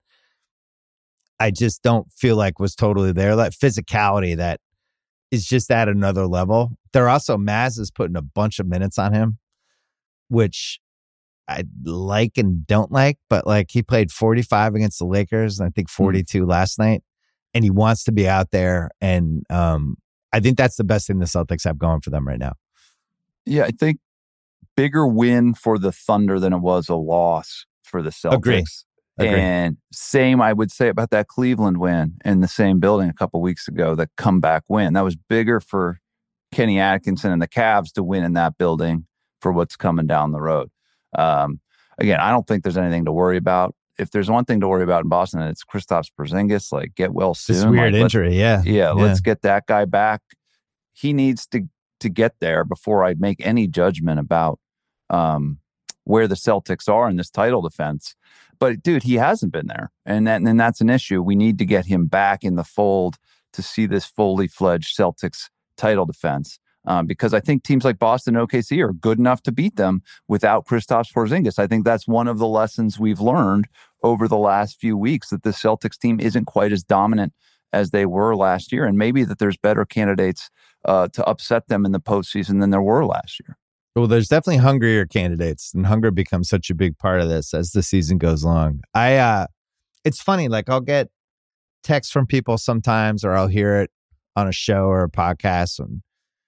I just don't feel like was totally there. That physicality that is just at another level. They're also, Maz is putting a bunch of minutes on him, which I like and don't like, but like he played 45 against the Lakers and I think 42 last night, and he wants to be out there. And I think that's the best thing the Celtics have going for them right now. Yeah, I think bigger win for the Thunder than it was a loss for the Celtics. Agree. And same, I would say about that Cleveland win in the same building a couple weeks ago, the comeback win. That was bigger for Kenny Atkinson and the Cavs to win in that building for what's coming down the road. Again, I don't think there's anything to worry about. If there's one thing to worry about in Boston, it's Kristaps Porzingis. Like, get well soon. This weird injury, yeah. Let's get that guy back. He needs to get there before I make any judgment about where the Celtics are in this title defense. But dude, he hasn't been there, and that's an issue. We need to get him back in the fold to see this fully fledged Celtics title defense. Because I think teams like Boston and OKC are good enough to beat them without Kristaps Porzingis. I think that's one of the lessons we've learned over the last few weeks, that the Celtics team isn't quite as dominant as they were last year, and maybe that there's better candidates to upset them in the postseason than there were last year. Well, there's definitely hungrier candidates, and hunger becomes such a big part of this as the season goes along. It's funny, like I'll get texts from people sometimes, or I'll hear it on a show or a podcast, and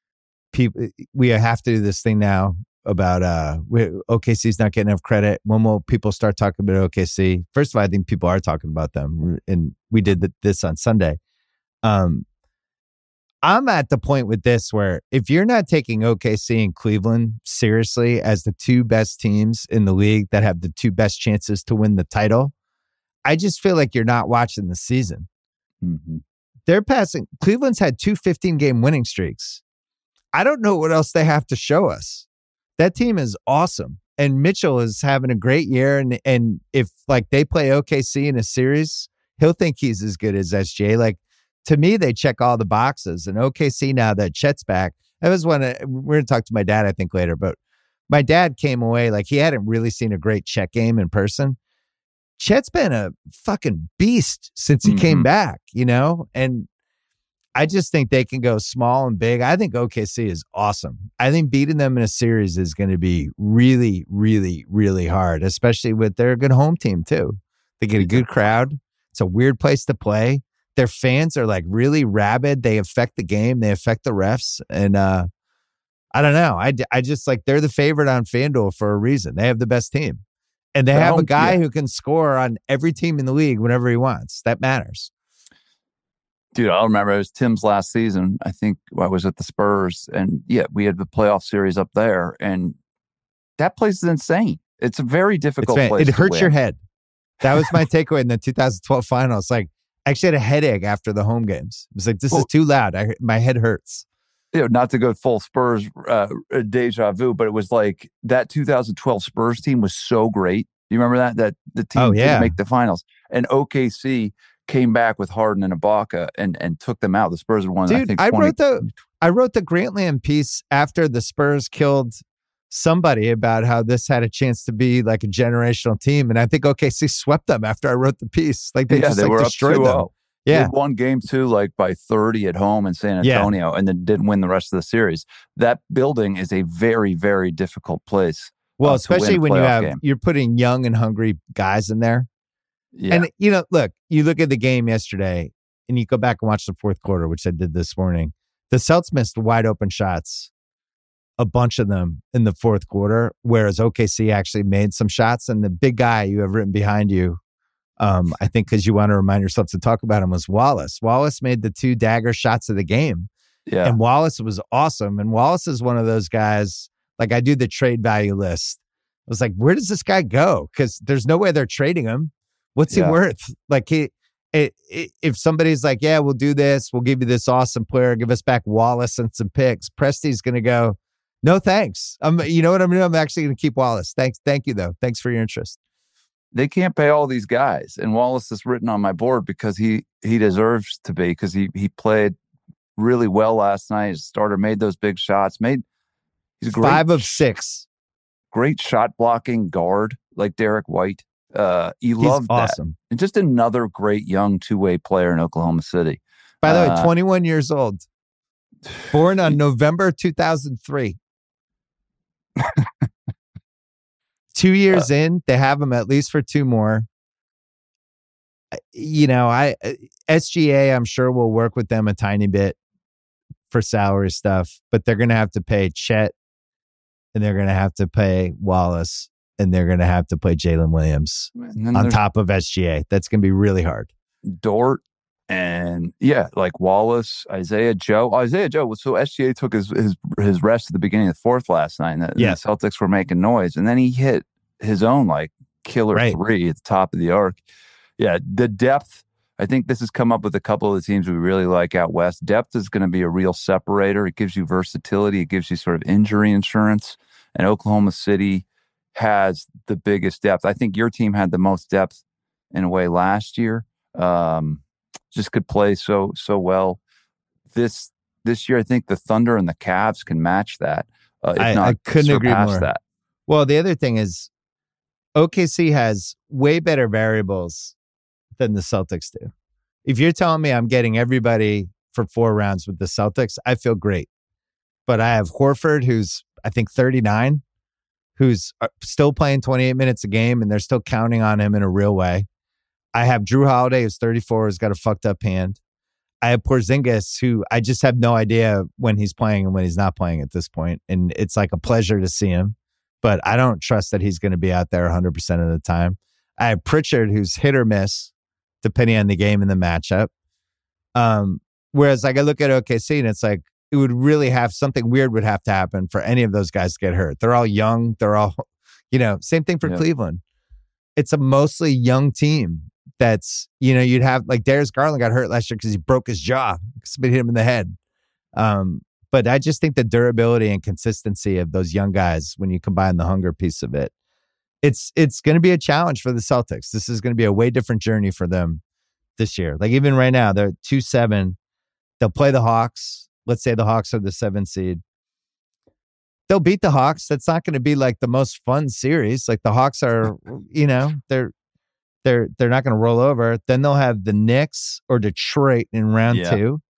we have to do this thing now about OKC's not getting enough credit. When will people start talking about OKC? First of all, I think people are talking about them, and we did this on Sunday. I'm at the point with this where if you're not taking OKC and Cleveland seriously as the two best teams in the league that have the two best chances to win the title, I just feel like you're not watching the season. Mm-hmm. They're passing. Cleveland's had 2 15-game winning streaks. I don't know what else they have to show us. That team is awesome. And Mitchell is having a great year. And if like they play OKC in a series, he'll think he's as good as SGA. Like, to me, they check all the boxes. And OKC, now that Chet's back, that was when we're going to talk to my dad, I think, later. But my dad came away like he hadn't really seen a great Chet game in person. Chet's been a fucking beast since he came back, And I just think they can go small and big. I think OKC is awesome. I think beating them in a series is going to be really, really, really hard, especially with their good home team too. They get a good crowd. It's a weird place to play. Their fans are like really rabid. They affect the game. They affect the refs. And I don't know. I just like they're the favorite on FanDuel for a reason. They have the best team. And they have a guy who can score on every team in the league whenever he wants. That matters. Dude, I remember it was Tim's last season. I think I was at the Spurs, and we had the playoff series up there, and that place is insane. It's a very difficult place. It hurts your head. That was my takeaway in the 2012 finals. Like, I actually had a headache after the home games. It was like, this is too loud. My head hurts. Not to go full Spurs deja vu, but it was like that 2012 Spurs team was so great. You remember that the team didn't make the finals, and OKC came back with Harden and Ibaka and took them out. The Spurs had won. Dude, I think I wrote the Grantland piece after the Spurs killed somebody about how this had a chance to be like a generational team, and I think OKC swept them after I wrote the piece. Like they were destroyed them. Yeah, they won game 2 like by 30 at home in San Antonio, and then didn't win the rest of the series. That building is a very, very difficult place. Well, especially when you're putting young and hungry guys in there. Yeah. And, look, you look at the game yesterday and you go back and watch the fourth quarter, which I did this morning. The Celtics missed wide open shots, a bunch of them in the fourth quarter, whereas OKC actually made some shots. And the big guy you have written behind you, I think because you want to remind yourself to talk about him, was Wallace. Wallace made the 2 dagger shots of the game. Yeah. And Wallace was awesome. And Wallace is one of those guys, like I do the trade value list. I was like, where does this guy go? Because there's no way they're trading him. What's he worth? Like if somebody's like, yeah, we'll do this. We'll give you this awesome player. Give us back Wallace and some picks. Presti's going to go, no, thanks. You know what I'm doing? I'm actually going to keep Wallace. Thank you, though. Thanks for your interest. They can't pay all these guys. And Wallace is written on my board because he deserves to be, because he played really well last night. His starter made those big shots. He's great. 5 of 6. Great shot blocking guard like Derek White. You love that. Awesome. And just another great young two-way player in Oklahoma City. By the way, 21 years old. Born on November 2003. 2 years in, they have him at least for 2 more. SGA, I'm sure will work with them a tiny bit for salary stuff, but they're going to have to pay Chet, and they're going to have to pay Wallace, and they're going to have to play Jalen Williams on top of SGA. That's going to be really hard. Dort and like Wallace, Isaiah Joe. So SGA took his rest at the beginning of the fourth last night, and the Celtics were making noise, and then he hit his own like killer 3 at the top of the arc. Yeah, the depth. I think this has come up with a couple of the teams we really like out west. Depth is going to be a real separator. It gives you versatility. It gives you sort of injury insurance. And Oklahoma City has the biggest depth. I think your team had the most depth in a way last year. Just could play so well. This year, I think the Thunder and the Cavs can match that. I couldn't agree more. That. Well, the other thing is OKC has way better variables than the Celtics do. If you're telling me I'm getting everybody for 4 rounds with the Celtics, I feel great. But I have Horford, who's I think 39, who's still playing 28 minutes a game, and they're still counting on him in a real way. I have Drew Holiday, who's 34, who's got a fucked up hand. I have Porzingis, who I just have no idea when he's playing and when he's not playing at this point. And it's like a pleasure to see him. But I don't trust that he's going to be out there 100% of the time. I have Pritchard, who's hit or miss, depending on the game and the matchup. Whereas like I look at OKC and it's like, it would really have something weird would have to happen for any of those guys to get hurt. They're all young. They're all, same thing for Cleveland. It's a mostly young team that's, you'd have like Darius Garland got hurt last year because he broke his jaw. Somebody hit him in the head. But I just think the durability and consistency of those young guys, when you combine the hunger piece of it, it's going to be a challenge for the Celtics. This is going to be a way different journey for them this year. Like even right now, they're 2-7. They'll play the Hawks. Let's say the Hawks are the 7th seed. They'll beat the Hawks. That's not going to be like the most fun series. Like the Hawks are, they're not going to roll over. Then they'll have the Knicks or Detroit in round 2.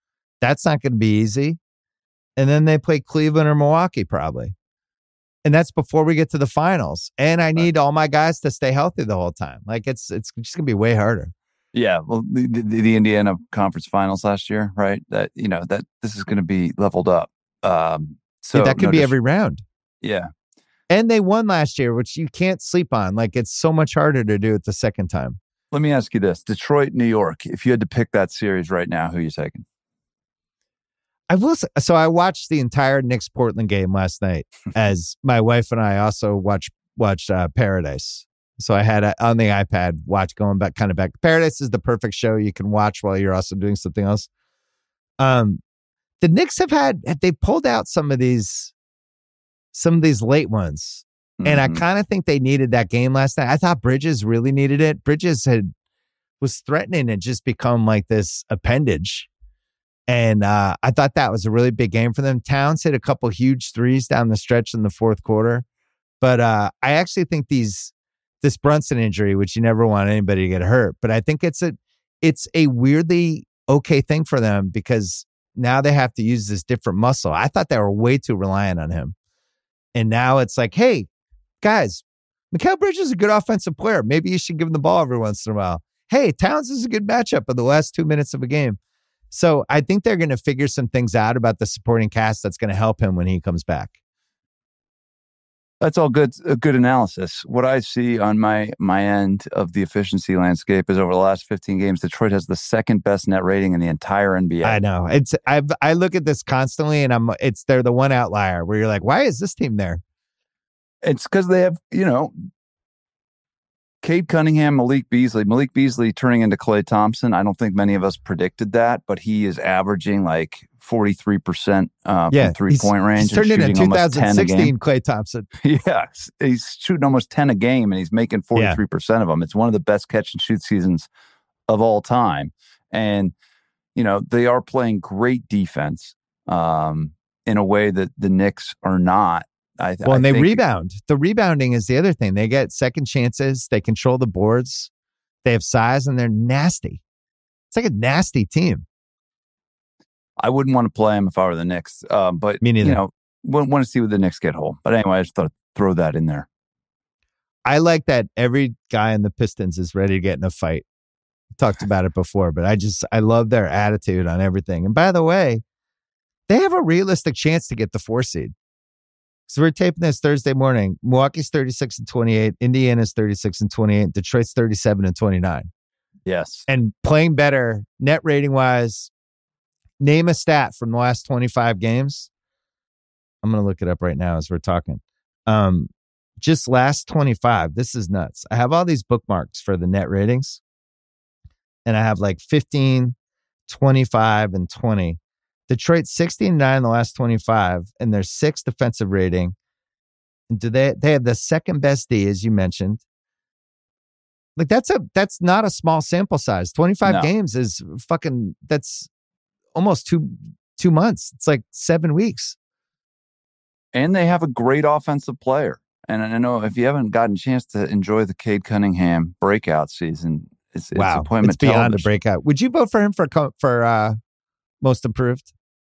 That's not going to be easy. And then they play Cleveland or Milwaukee probably. And that's before we get to the finals. And I need all my guys to stay healthy the whole time. Like it's just going to be way harder. Yeah, well, the Indiana Conference Finals last year, right? That that this is going to be leveled up. So that could be every round. Yeah, and they won last year, which you can't sleep on. Like it's so much harder to do it the second time. Let me ask you this: Detroit, New York. If you had to pick that series right now, who are you taking? I will. So I watched the entire Knicks Portland game last night, as my wife and I also watched Paradise. So I had on the iPad going back. Paradise is the perfect show you can watch while you're also doing something else. The Knicks they've pulled out some of these late ones, and I kind of think they needed that game last night. I thought Bridges really needed it. Bridges was threatening to just become like this appendage. And I thought that was a really big game for them. Towns hit a couple huge threes down the stretch in the fourth quarter. But I actually think this Brunson injury, which you never want anybody to get hurt, but I think it's a weirdly okay thing for them because now they have to use this different muscle. I thought they were way too reliant on him. And now it's like, hey, guys, Mikal Bridges is a good offensive player. Maybe you should give him the ball every once in a while. Hey, Towns is a good matchup in the last 2 minutes of a game. So I think they're going to figure some things out about the supporting cast that's going to help him when he comes back. That's all good. A good analysis. What I see on my end of the efficiency landscape is over the last 15 games, Detroit has the second best net rating in the entire NBA. I know. I look at this constantly, and they're the one outlier where you're like, why is this team there? It's because they have Cade Cunningham, Malik Beasley turning into Klay Thompson. I don't think many of us predicted that, but he is averaging like 43% from 3-point range. He's turned into 2016 Klay Thompson. Yeah, he's shooting almost 10 a game, and he's making 43% of them. It's one of the best catch and shoot seasons of all time. And, they are playing great defense in a way that the Knicks are not. And they rebound. The rebounding is the other thing. They get second chances. They control the boards. They have size, and they're nasty. It's like a nasty team. I wouldn't want to play them if I were the Knicks. But, me neither. Want to see what the Knicks get whole. But anyway, I just thought I'd throw that in there. I like that every guy in the Pistons is ready to get in a fight. We talked about it before, but I love their attitude on everything. And by the way, they have a realistic chance to get the 4 seed. So we're taping this Thursday morning. Milwaukee's 36-28. Indiana's 36-28. Detroit's 37-29. Yes. And playing better net rating wise. Name a stat from the last 25 games. I'm going to look it up right now as we're talking. Just last 25. This is nuts. I have all these bookmarks for the net ratings. And I have like 15, 25, and 20. Detroit 69 in the last 25, and their 6th defensive rating. And they have the second best D, as you mentioned. Like that's not a small sample size. 25 games is that's almost two months. It's like 7 weeks. And they have a great offensive player. And I know if you haven't gotten a chance to enjoy the Cade Cunningham breakout season, it's appointment. It's beyond television. a breakout. Would you vote for him for most improved?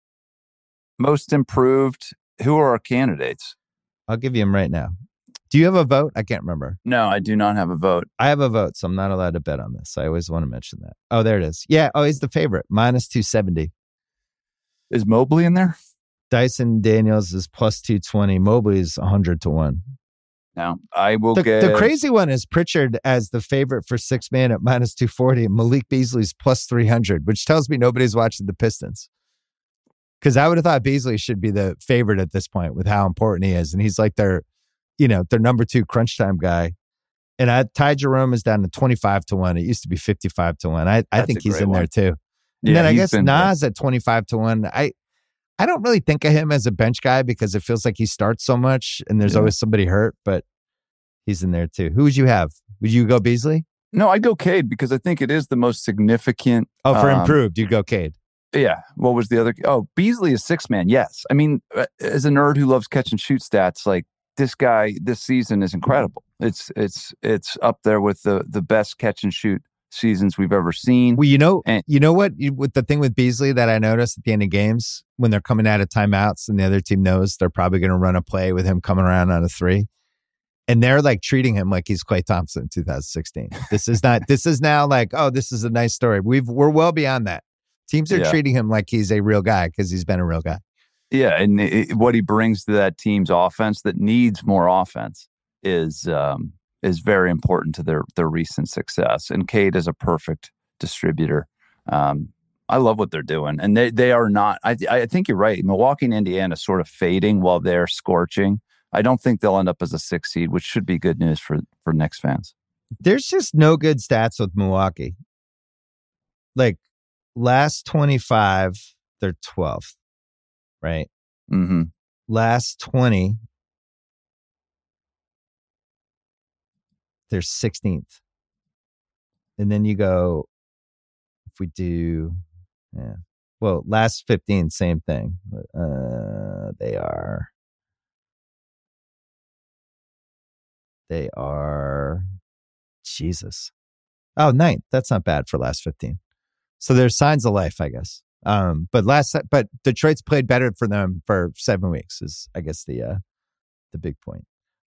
Most improved. Who are our candidates? I'll give you him right now. Do you have a vote? I can't remember. No, I do not have a vote. I have a vote, so I'm not allowed to bet on this. I always want to mention that. Oh, there it is. Yeah. Oh, he's the favorite. Minus 270. Is Mobley in there? Dyson Daniels is plus 220. Mobley's 100-1. Now, I will The crazy one is Pritchard as the favorite for 6 man at minus 240. And Malik Beasley's plus 300, which tells me nobody's watching the Pistons. Because I would have thought Beasley should be the favorite at this point with how important he is. And he's like their number 2 crunch time guy. And Ty Jerome is down to 25-1. It used to be 55-1. I think he's in there too. And then I guess Nas at 25-1. I don't really think of him as a bench guy because it feels like he starts so much and there's always somebody hurt, but he's in there too. Who would you have? Would you go Beasley? No, I'd go Cade because I think it is the most significant. Oh, for improved, you'd go Cade. Yeah. What was the other? Oh, Beasley is 6 man. Yes. I mean, as a nerd who loves catch and shoot stats, like this guy this season is incredible. It's up there with the best catch and shoot seasons we've ever seen. Well, And you know what? With the thing with Beasley that I noticed at the end of games when they're coming out of timeouts and the other team knows they're probably going to run a play with him coming around on a 3, and they're like treating him like he's Klay Thompson in 2016. This is not. This is now like, oh, this is a nice story. We're well beyond that. Teams are treating him like he's a real guy because he's been a real guy. Yeah, and what he brings to that team's offense that needs more offense is very important to their recent success. And Cade is a perfect distributor. I love what they're doing, and they are not. I think you're right. Milwaukee and Indiana sort of fading while they're scorching. I don't think they'll end up as a 6 seed, which should be good news for Knicks fans. There's just no good stats with Milwaukee. Like last 25, they're 12th. Right. Mm-hmm. Last 20, they're 16th. And then you go, if we do, well, last 15, same thing. They are, Jesus. Oh, 9th. That's not bad for last 15. So there's signs of life, I guess. But Detroit's played better for them for 7 weeks is, I guess, the big point.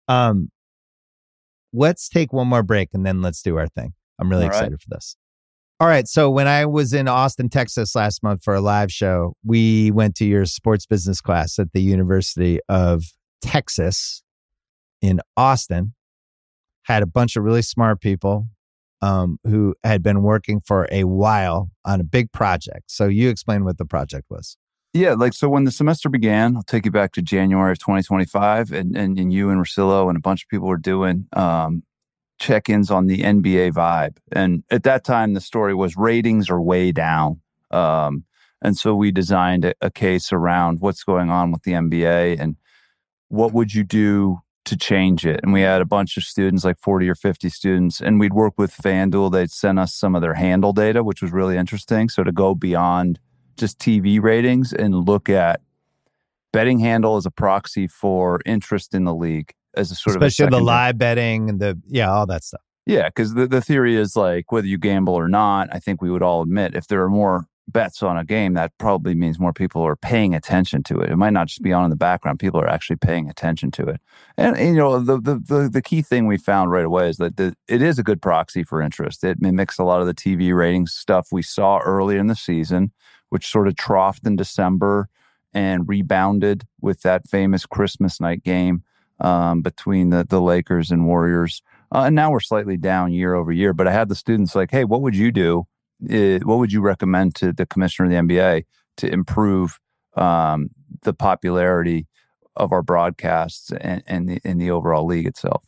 Let's take one more break and then let's do our thing. I'm really excited for this. All right. So when I was in Austin, Texas last month for a live show, we went to your sports business class at the University of Texas in Austin. Had a bunch of really smart people who had been working for a while on a big project. So you explain what the project was. Yeah, so when the semester began, I'll take you back to January of 2025, and you and Russillo and a bunch of people were doing check-ins on the NBA vibe. And at that time, the story was ratings are way down. And so we designed a case around what's going on with the NBA and what would you do to change it. And we had a bunch of students, like 40 or 50 students, and we'd work with FanDuel. They'd send us some of their handle data, which was really interesting. So to go beyond just TV ratings and look at betting handle as a proxy for interest in the league as a sort of especially the live betting and all that stuff. Yeah, because the theory is like whether you gamble or not, I think we would all admit if there are more bets on a game, that probably means more people are paying attention to it. It might not just be on in the background. People are actually paying attention to it. And the key thing we found right away is that it is a good proxy for interest. It mimics a lot of the TV ratings stuff we saw earlier in the season, which sort of troughed in December and rebounded with that famous Christmas night game between the Lakers and Warriors. And now we're slightly down year over year. But I had the students like, hey, what would you do? What would you recommend to the commissioner of the NBA to improve the popularity of our broadcasts and the overall league itself?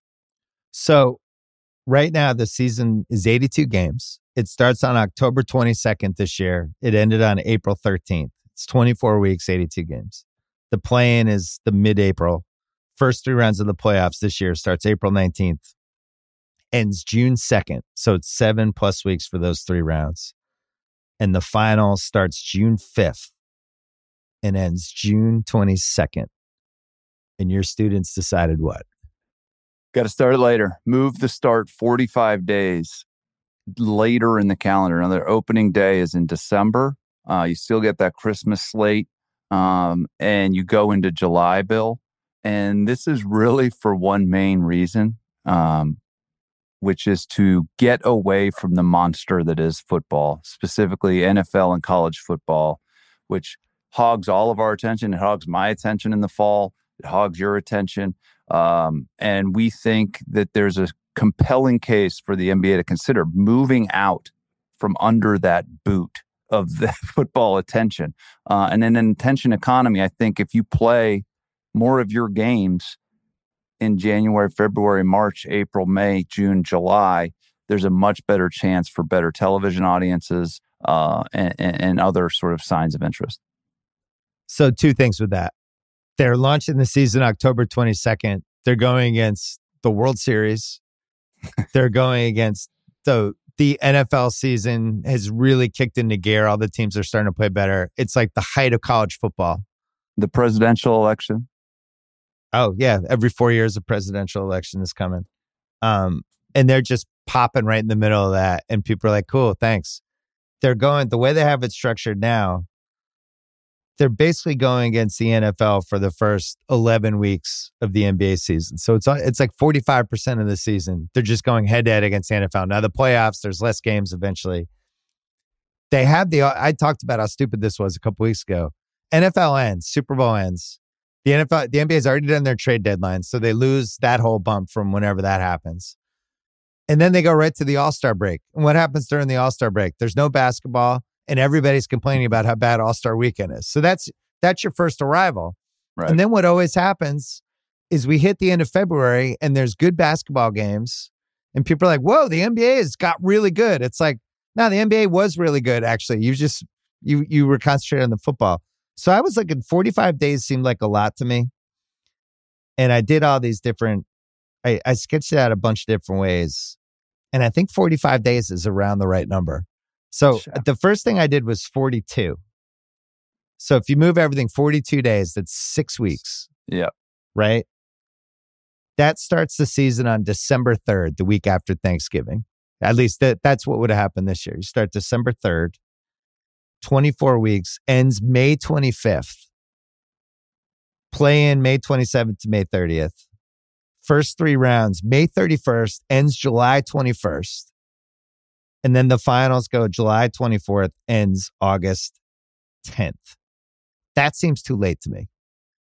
So right now, the season is 82 games. It starts on October 22nd this year. It ended on April 13th. It's 24 weeks, 82 games. The play-in is the mid-April. First 3 rounds of the playoffs this year starts April 19th. Ends June 2nd. So it's 7+ weeks for those 3 rounds. And the final starts June 5th and ends June 22nd. And your students decided what? Got to start it later. Move the start 45 days later in the calendar. Now, their opening day is in December. You still get that Christmas slate. And you go into July, Bill. And this is really for one main reason, which is to get away from the monster that is football, specifically NFL and college football, which hogs all of our attention. It hogs my attention in the fall. It hogs your attention. And we think that there's a compelling case for the NBA to consider moving out from under that boot of the football attention. And in an attention economy, I think if you play more of your games in January, February, March, April, May, June, July, there's a much better chance for better television audiences and other sort of signs of interest. So 2 things with that. They're launching the season October 22nd. They're going against the World Series. They're going against the NFL season has really kicked into gear. All the teams are starting to play better. It's like the height of college football. The presidential election. Oh, yeah. Every 4 years, a presidential election is coming. And they're just popping right in the middle of that. And people are like, cool, thanks. They're going, the way they have it structured now, they're basically going against the NFL for the first 11 weeks of the NBA season. So it's like 45% of the season. They're just going head to head against the NFL. Now the playoffs, there's less games eventually. They have I talked about how stupid this was a couple weeks ago. NFL ends, Super Bowl ends. The NBA has already done their trade deadline, so they lose that whole bump from whenever that happens. And then they go right to the All-Star break. And what happens during the All-Star break? There's no basketball, and everybody's complaining about how bad All-Star weekend is. So that's your first arrival. Right. And then what always happens is we hit the end of February, and there's good basketball games, and people are like, whoa, the NBA has got really good. It's like, no, the NBA was really good, actually. You were concentrated on the football. So I was looking, 45 days seemed like a lot to me. And I did all these different, I sketched it out a bunch of different ways. And I think 45 days is around the right number. So the first thing I did was 42. So if you move everything 42 days, that's 6 weeks. Yeah. Right? That starts the season on December 3rd, the week after Thanksgiving. At least that's what would have happened this year. You start December 3rd. 24 weeks, ends May 25th. Play in May 27th to May 30th. First 3 rounds, May 31st, ends July 21st. And then the finals go July 24th, ends August 10th. That seems too late to me.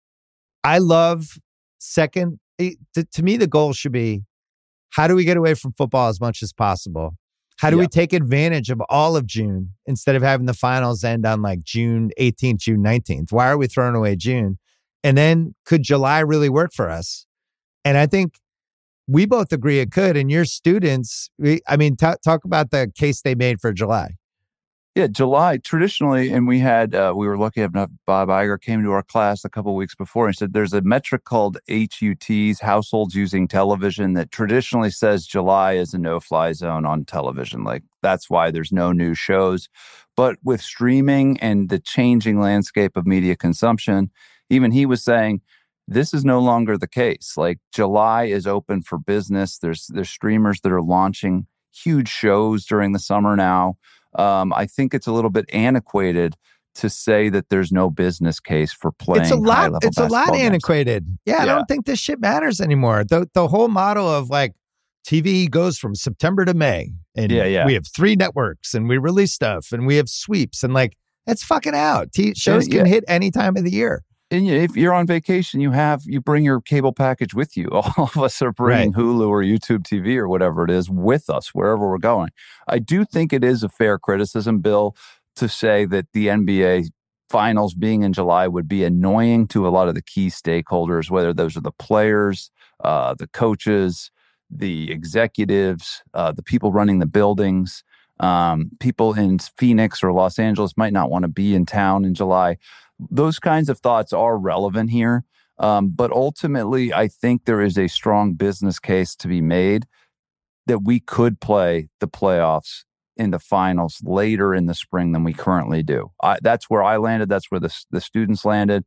I love to me, the goal should be, how do we get away from football as much as possible? How do we take advantage of all of June instead of having the finals end on like June 18th, June 19th? Why are we throwing away June? And then could July really work for us? And I think we both agree it could. And your students, talk about the case they made for July. Yeah, July traditionally, and we were lucky enough. Bob Iger came to our class a couple of weeks before and said there's a metric called HUTs, households using television, that traditionally says July is a no-fly zone on television. Like that's why there's no new shows. But with streaming and the changing landscape of media consumption, even he was saying this is no longer the case. Like July is open for business. There's streamers that are launching huge shows during the summer now. I think it's a little bit antiquated to say that there's no business case for playing. It's a lot antiquated. Yeah, I don't think this shit matters anymore. The whole model of like TV goes from September to May, and we have 3 networks, and we release stuff, and we have sweeps, and like that's fucking out. Shows can hit any time of the year. And if you're on vacation, you bring your cable package with you. All of us are bringing Hulu or YouTube TV or whatever it is with us wherever we're going. I do think it is a fair criticism, Bill, to say that the NBA finals being in July would be annoying to a lot of the key stakeholders, whether those are the players, the coaches, the executives, the people running the buildings. People in Phoenix or Los Angeles might not want to be in town in July. Those kinds of thoughts are relevant here. But ultimately, I think there is a strong business case to be made that we could play the playoffs in the finals later in the spring than we currently do. That's where I landed. That's where the students landed.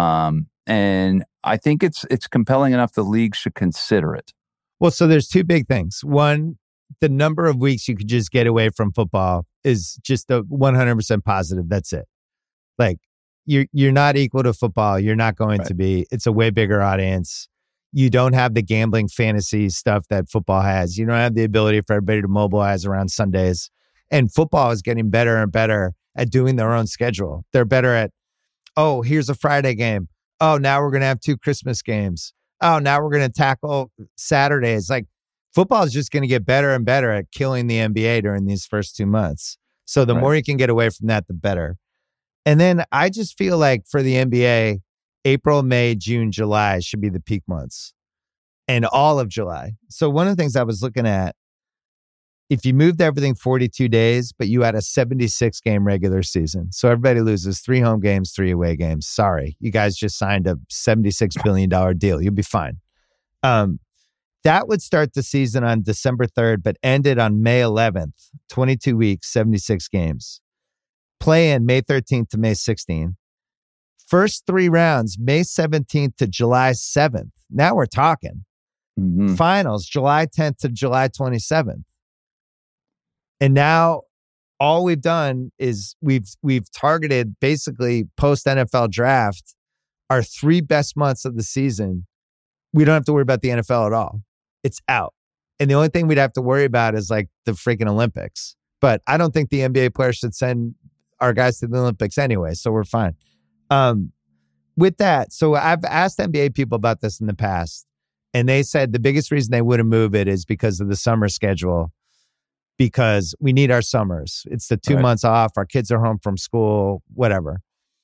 And I think it's compelling enough the league should consider it. Well, so there's 2 big things. One, the number of weeks you could just get away from football is just a 100% positive. That's it. Like, you're not equal to football. You're not going to be. It's a way bigger audience. You don't have the gambling fantasy stuff that football has. You don't have the ability for everybody to mobilize around Sundays. And football is getting better and better at doing their own schedule. They're better at, oh, here's a Friday game. Oh, now we're going to have 2 Christmas games. Oh, now we're going to tackle Saturdays. Like football is just going to get better and better at killing the NBA during these first 2 months. So the more you can get away from that, the better. And then I just feel like for the NBA, April, May, June, July should be the peak months and all of July. So one of the things I was looking at, if you moved everything 42 days, but you had a 76 game regular season. So everybody loses 3 home games, 3 away games. Sorry, you guys just signed a $76 billion deal. You'll be fine. That would start the season on December 3rd, but ended on May 11th, 22 weeks, 76 games. Play in May 13th to May 16th. First 3 rounds, May 17th to July 7th. Now we're talking. Finals, July 10th to July 27th. And now all we've done is we've targeted basically post NFL draft our 3 best months of the season. We don't have to worry about the NFL at all. It's out. And the only thing we'd have to worry about is like the freaking Olympics. But I don't think the NBA players should send our guys to the Olympics anyway, so we're fine. With that, so I've asked NBA people about this in the past, and they said the biggest reason they wouldn't move it is because of the summer schedule, because we need our summers. It's the 2 months off. Our kids are home from school, whatever.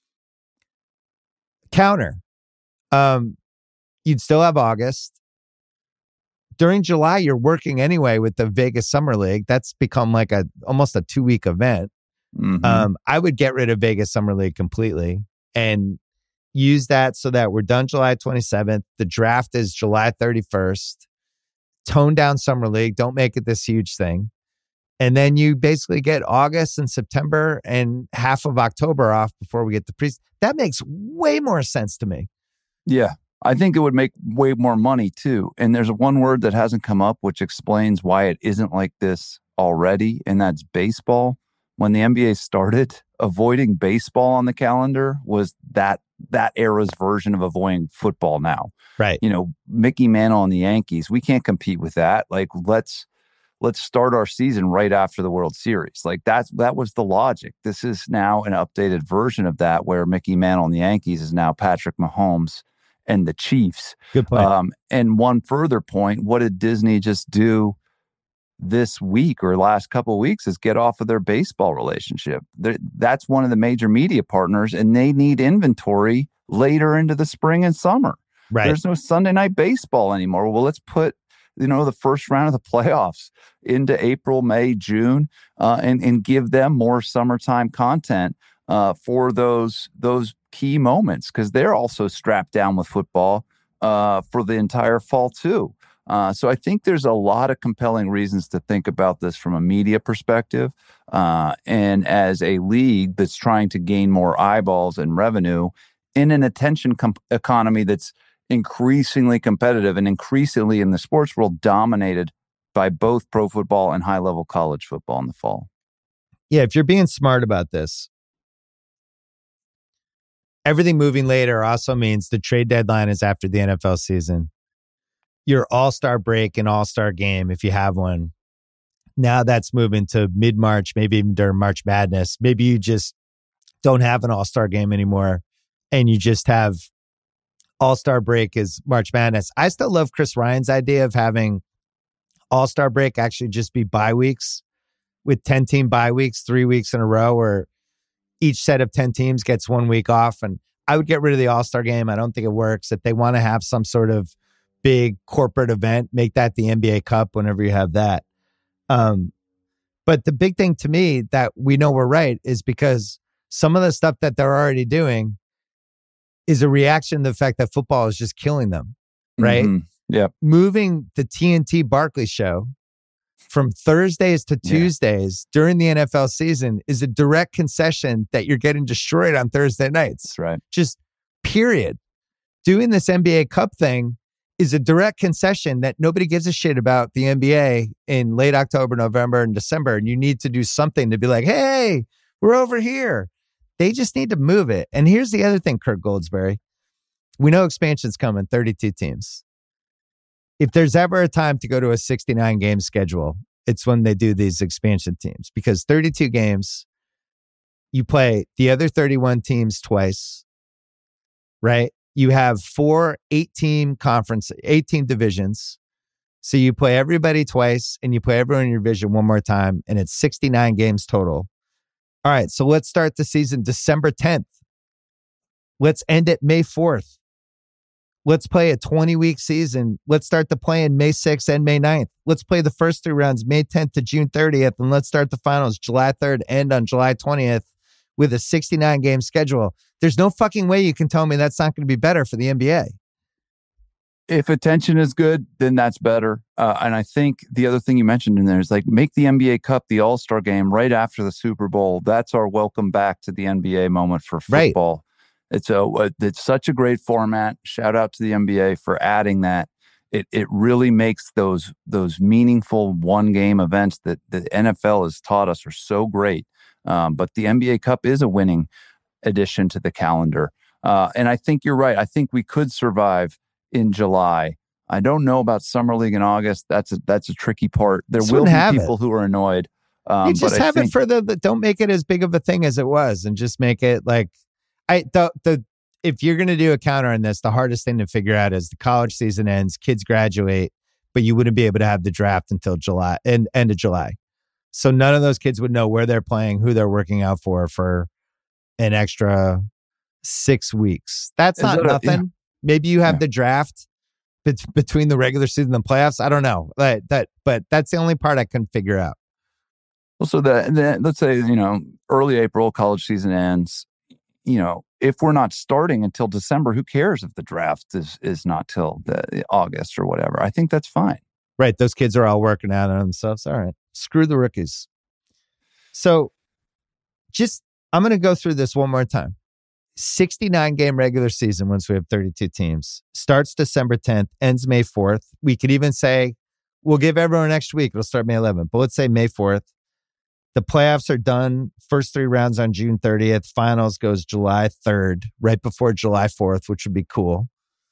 Counter. You'd still have August. During July, you're working anyway with the Vegas Summer League. That's become like almost a 2-week event. Mm-hmm. I would get rid of Vegas Summer League completely and use that so that we're done July 27th. The draft is July 31st. Tone down Summer League. Don't make it this huge thing. And then you basically get August and September and half of October off before we get the pre. That makes way more sense to me. Yeah. I think it would make way more money too. And there's one word that hasn't come up, which explains why it isn't like this already, and that's baseball. When the NBA started, avoiding baseball on the calendar was that era's version of avoiding football now. Right. You know, Mickey Mantle and the Yankees, we can't compete with that. Like, let's start our season right after the World Series. Like that was the logic. This is now an updated version of that, where Mickey Mantle and the Yankees is now Patrick Mahomes and the Chiefs. Good point. And one further point, what did Disney just do this week or last couple of weeks is get off of their baseball relationship. That's one of the major media partners, and they need inventory later into the spring and summer. Right. There's no Sunday night baseball anymore. Well, let's put, the first round of the playoffs into April, May, June, and give them more summertime content for those key moments, because they're also strapped down with football for the entire fall too. So I think there's a lot of compelling reasons to think about this from a media perspective. And as a league that's trying to gain more eyeballs and revenue in an attention economy that's increasingly competitive and increasingly in the sports world dominated by both pro football and high-level college football in the fall. Yeah, if you're being smart about this, everything moving later also means the trade deadline is after the NFL season. Your all-star break and all-star game, if you have one, now that's moving to mid-March, maybe even during March Madness. Maybe you just don't have an all-star game anymore and you just have all-star break is March Madness. I still love Chris Ryan's idea of having all-star break actually just be bye weeks with 10-team bye weeks, 3 weeks in a row, where each set of 10 teams gets 1 week off. And I would get rid of the all-star game. I don't think it works. If they want to have some sort of big corporate event, make that the NBA Cup whenever you have that. But the big thing to me that we know we're right is because some of the stuff that they're already doing is a reaction to the fact that football is just killing them, right? Mm-hmm. Yeah. Moving the TNT Barkley show from Thursdays to Tuesdays during the NFL season is a direct concession that you're getting destroyed on Thursday nights. That's right. Just period. Doing this NBA Cup thing is a direct concession that nobody gives a shit about the NBA in late October, November, and December. And you need to do something to be like, hey, we're over here. They just need to move it. And here's the other thing, Kirk Goldsberry. We know expansion's coming, 32 teams. If there's ever a time to go to a 69 game schedule, it's when they do these expansion teams, because 32 games, you play the other 31 teams twice, right? You have 4 8-team divisions. So you play everybody twice and you play everyone in your division one more time, and it's 69 games total. All right, so let's start the season December 10th. Let's end it May 4th. Let's play a 20-week season. Let's start the play in May 6th and May 9th. Let's play the first 3 rounds May 10th to June 30th, and let's start the finals July 3rd, end on July 20th with a 69-game schedule. There's no fucking way you can tell me that's not going to be better for the NBA. If attention is good, then that's better. And I think the other thing you mentioned in there is like make the NBA Cup the All-Star game right after the Super Bowl. That's our welcome back to the NBA moment for football. Right. It's such a great format. Shout out to the NBA for adding that. It really makes those meaningful one game events that the NFL has taught us are so great. But the NBA Cup is a winning addition to the calendar. And I think you're right. I think we could survive in July. I don't know about Summer League in August. That's a tricky part. There will be people who are annoyed. You just but have it for don't make it as big of a thing as it was, and just make it like if you're going to do a counter on this, the hardest thing to figure out is the college season ends, kids graduate, but you wouldn't be able to have the draft until July, end of July. So none of those kids would know where they're playing, who they're working out for an extra 6 weeks. That's not nothing. Yeah. Maybe you have the draft between the regular season and the playoffs. I don't know but that's the only part I couldn't figure out. Well, so let's say, early April, college season ends. If we're not starting until December, who cares if the draft is not till the August or whatever? I think that's fine. Right. Those kids are all working out on themselves. All right. Screw the rookies. So I'm going to go through this one more time. 69 game regular season once we have 32 teams. Starts December 10th, ends May 4th. We could even say we'll give everyone an extra week. It'll start May 11th, but let's say May 4th. The playoffs are done. First 3 rounds on June 30th. Finals goes July 3rd, right before July 4th, which would be cool,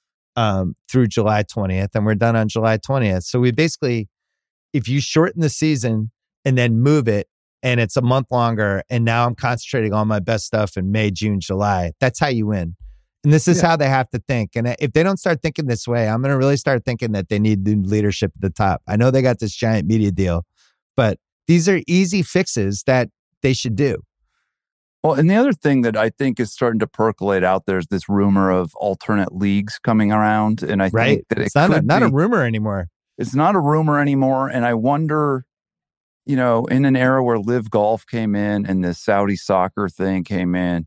through July 20th. And we're done on July 20th. So we basically, if you shorten the season and then move it, and it's a month longer, and now I'm concentrating on my best stuff in May, June, July, that's how you win. And this is how they have to think. And if they don't start thinking this way, I'm going to really start thinking that they need new leadership at the top. I know they got this giant media deal, but these are easy fixes that they should do. Well, and the other thing that I think is starting to percolate out there is this rumor of alternate leagues coming around. And I think that it's not a rumor anymore. It's not a rumor anymore. And I wonder, in an era where Live Golf came in and the Saudi soccer thing came in,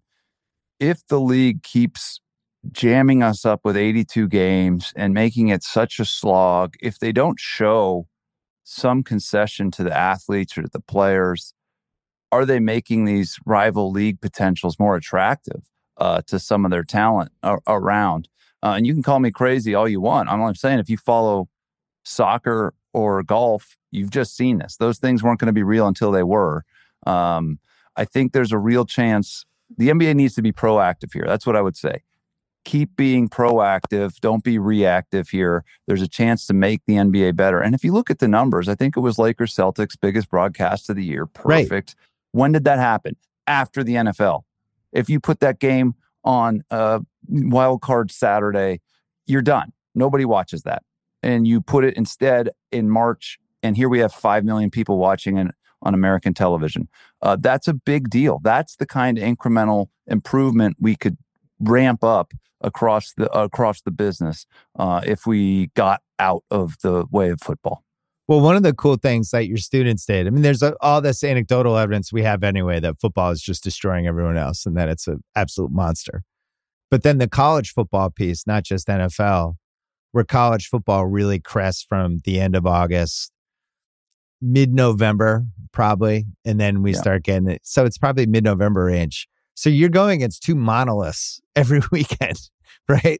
if the league keeps jamming us up with 82 games and making it such a slog, if they don't show some concession to the athletes or to the players, are they making these rival league potentials more attractive to some of their talent around? And you can call me crazy all you want. I'm saying if you follow soccer or golf, you've just seen this. Those things weren't going to be real until they were. I think there's a real chance the NBA needs to be proactive here. That's what I would say. Keep being proactive. Don't be reactive here. There's a chance to make the NBA better. And if you look at the numbers, I think it was Lakers Celtics biggest broadcast of the year. Perfect. Right. When did that happen? After the NFL. If you put that game on Wild Card Saturday, you're done. Nobody watches that. And you put it instead in March, and here we have 5 million people watching it on American television. That's a big deal. That's the kind of incremental improvement we could ramp up across the business if we got out of the way of football. Well, one of the cool things that your students did, I mean, there's all this anecdotal evidence we have anyway that football is just destroying everyone else and that it's an absolute monster. But then the college football piece, not just NFL, where college football really crests from the end of August, mid-November probably, and then we start getting it. So it's probably mid-November range. So you're going against 2 monoliths every weekend, right?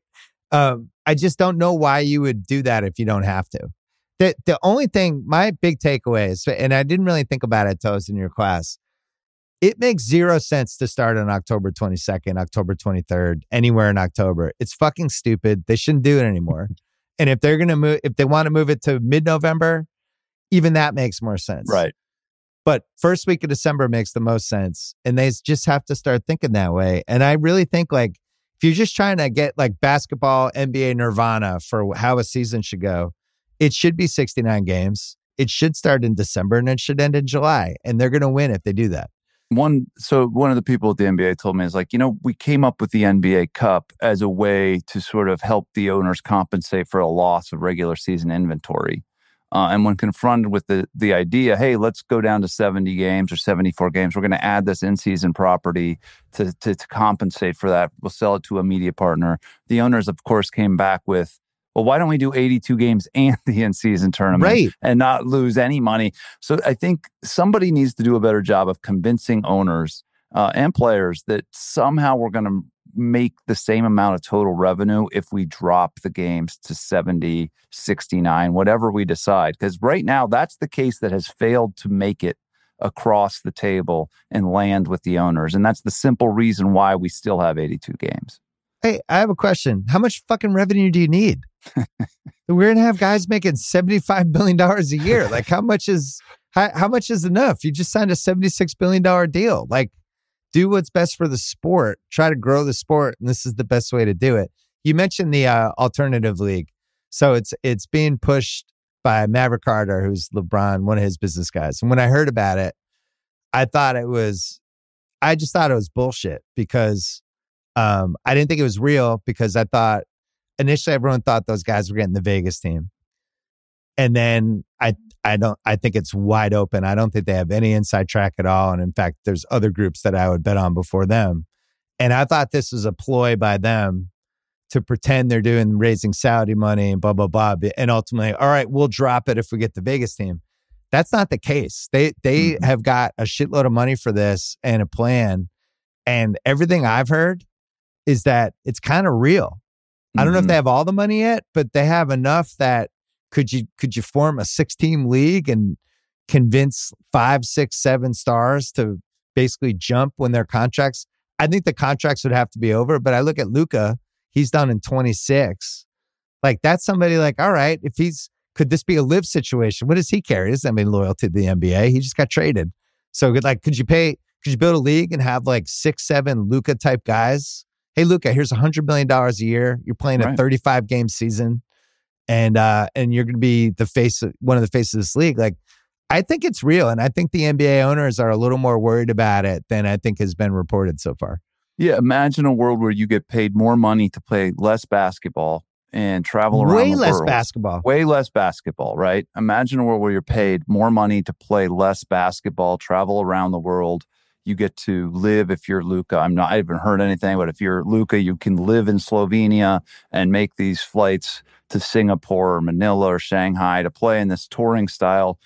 I just don't know why you would do that if you don't have to. The only thing, my big takeaway is, and I didn't really think about it until I was in your class, it makes 0 sense to start on October 22nd, October 23rd, anywhere in October. It's fucking stupid. They shouldn't do it anymore. And if they're going to move, if they want to move it to mid-November, even that makes more sense. Right. But first week of December makes the most sense. And they just have to start thinking that way. And I really think if you're just trying to get basketball, NBA nirvana for how a season should go, it should be 69 games. It should start in December and it should end in July. And they're going to win if they do that. One of the people at the NBA told me is we came up with the NBA Cup as a way to sort of help the owners compensate for a loss of regular season inventory. And when confronted with the idea, hey, let's go down to 70 games or 74 games, we're going to add this in-season property to compensate for that. We'll sell it to a media partner. The owners, of course, came back with, well, why don't we do 82 games and the in-season tournament and not lose any money? So I think somebody needs to do a better job of convincing owners and players that somehow we're going to make the same amount of total revenue if we drop the games to 70, 69, whatever we decide. Because right now, that's the case that has failed to make it across the table and land with the owners. And that's the simple reason why we still have 82 games. Hey, I have a question. How much fucking revenue do you need? We're going to have guys making $75 billion a year. Like, how much is enough? You just signed a $76 billion deal. Like, do what's best for the sport. Try to grow the sport. And this is the best way to do it. You mentioned the alternative league. So it's being pushed by Maverick Carter, who's LeBron, one of his business guys. And when I heard about it, I just thought it was bullshit because I didn't think it was real, because I thought initially everyone thought those guys were getting the Vegas team. And then I think it's wide open. I don't think they have any inside track at all. And in fact, there's other groups that I would bet on before them. And I thought this was a ploy by them to pretend they're raising Saudi money and blah, blah, blah. And ultimately, all right, we'll drop it if we get the Vegas team. That's not the case. They have got a shitload of money for this and a plan. And everything I've heard is that it's kind of real. I don't know if they have all the money yet, but they have enough that could you form a 6-team league and convince 5, 6, 7 stars to basically jump when their contracts? I think the contracts would have to be over, but I look at Luka, he's done in 26. Like, that's somebody like, all right, could this be a live situation? What does he care? He doesn't have any loyalty to the NBA. He just got traded. So like, could you build a league and have like 6, 7 Luka type guys? Hey, Luka, here's $100 million a year. You're playing a 35-game season, and you're going to be one of the faces of this league. Like, I think it's real, and I think the NBA owners are a little more worried about it than I think has been reported so far. Yeah, imagine a world where you get paid more money to play less basketball and travel around the world. Way less basketball, right? Imagine a world where you're paid more money to play less basketball, travel around the world. You get to live, if you're Luka, I haven't heard anything, but if you're Luka, you can live in Slovenia and make these flights to Singapore or Manila or Shanghai to play in this touring style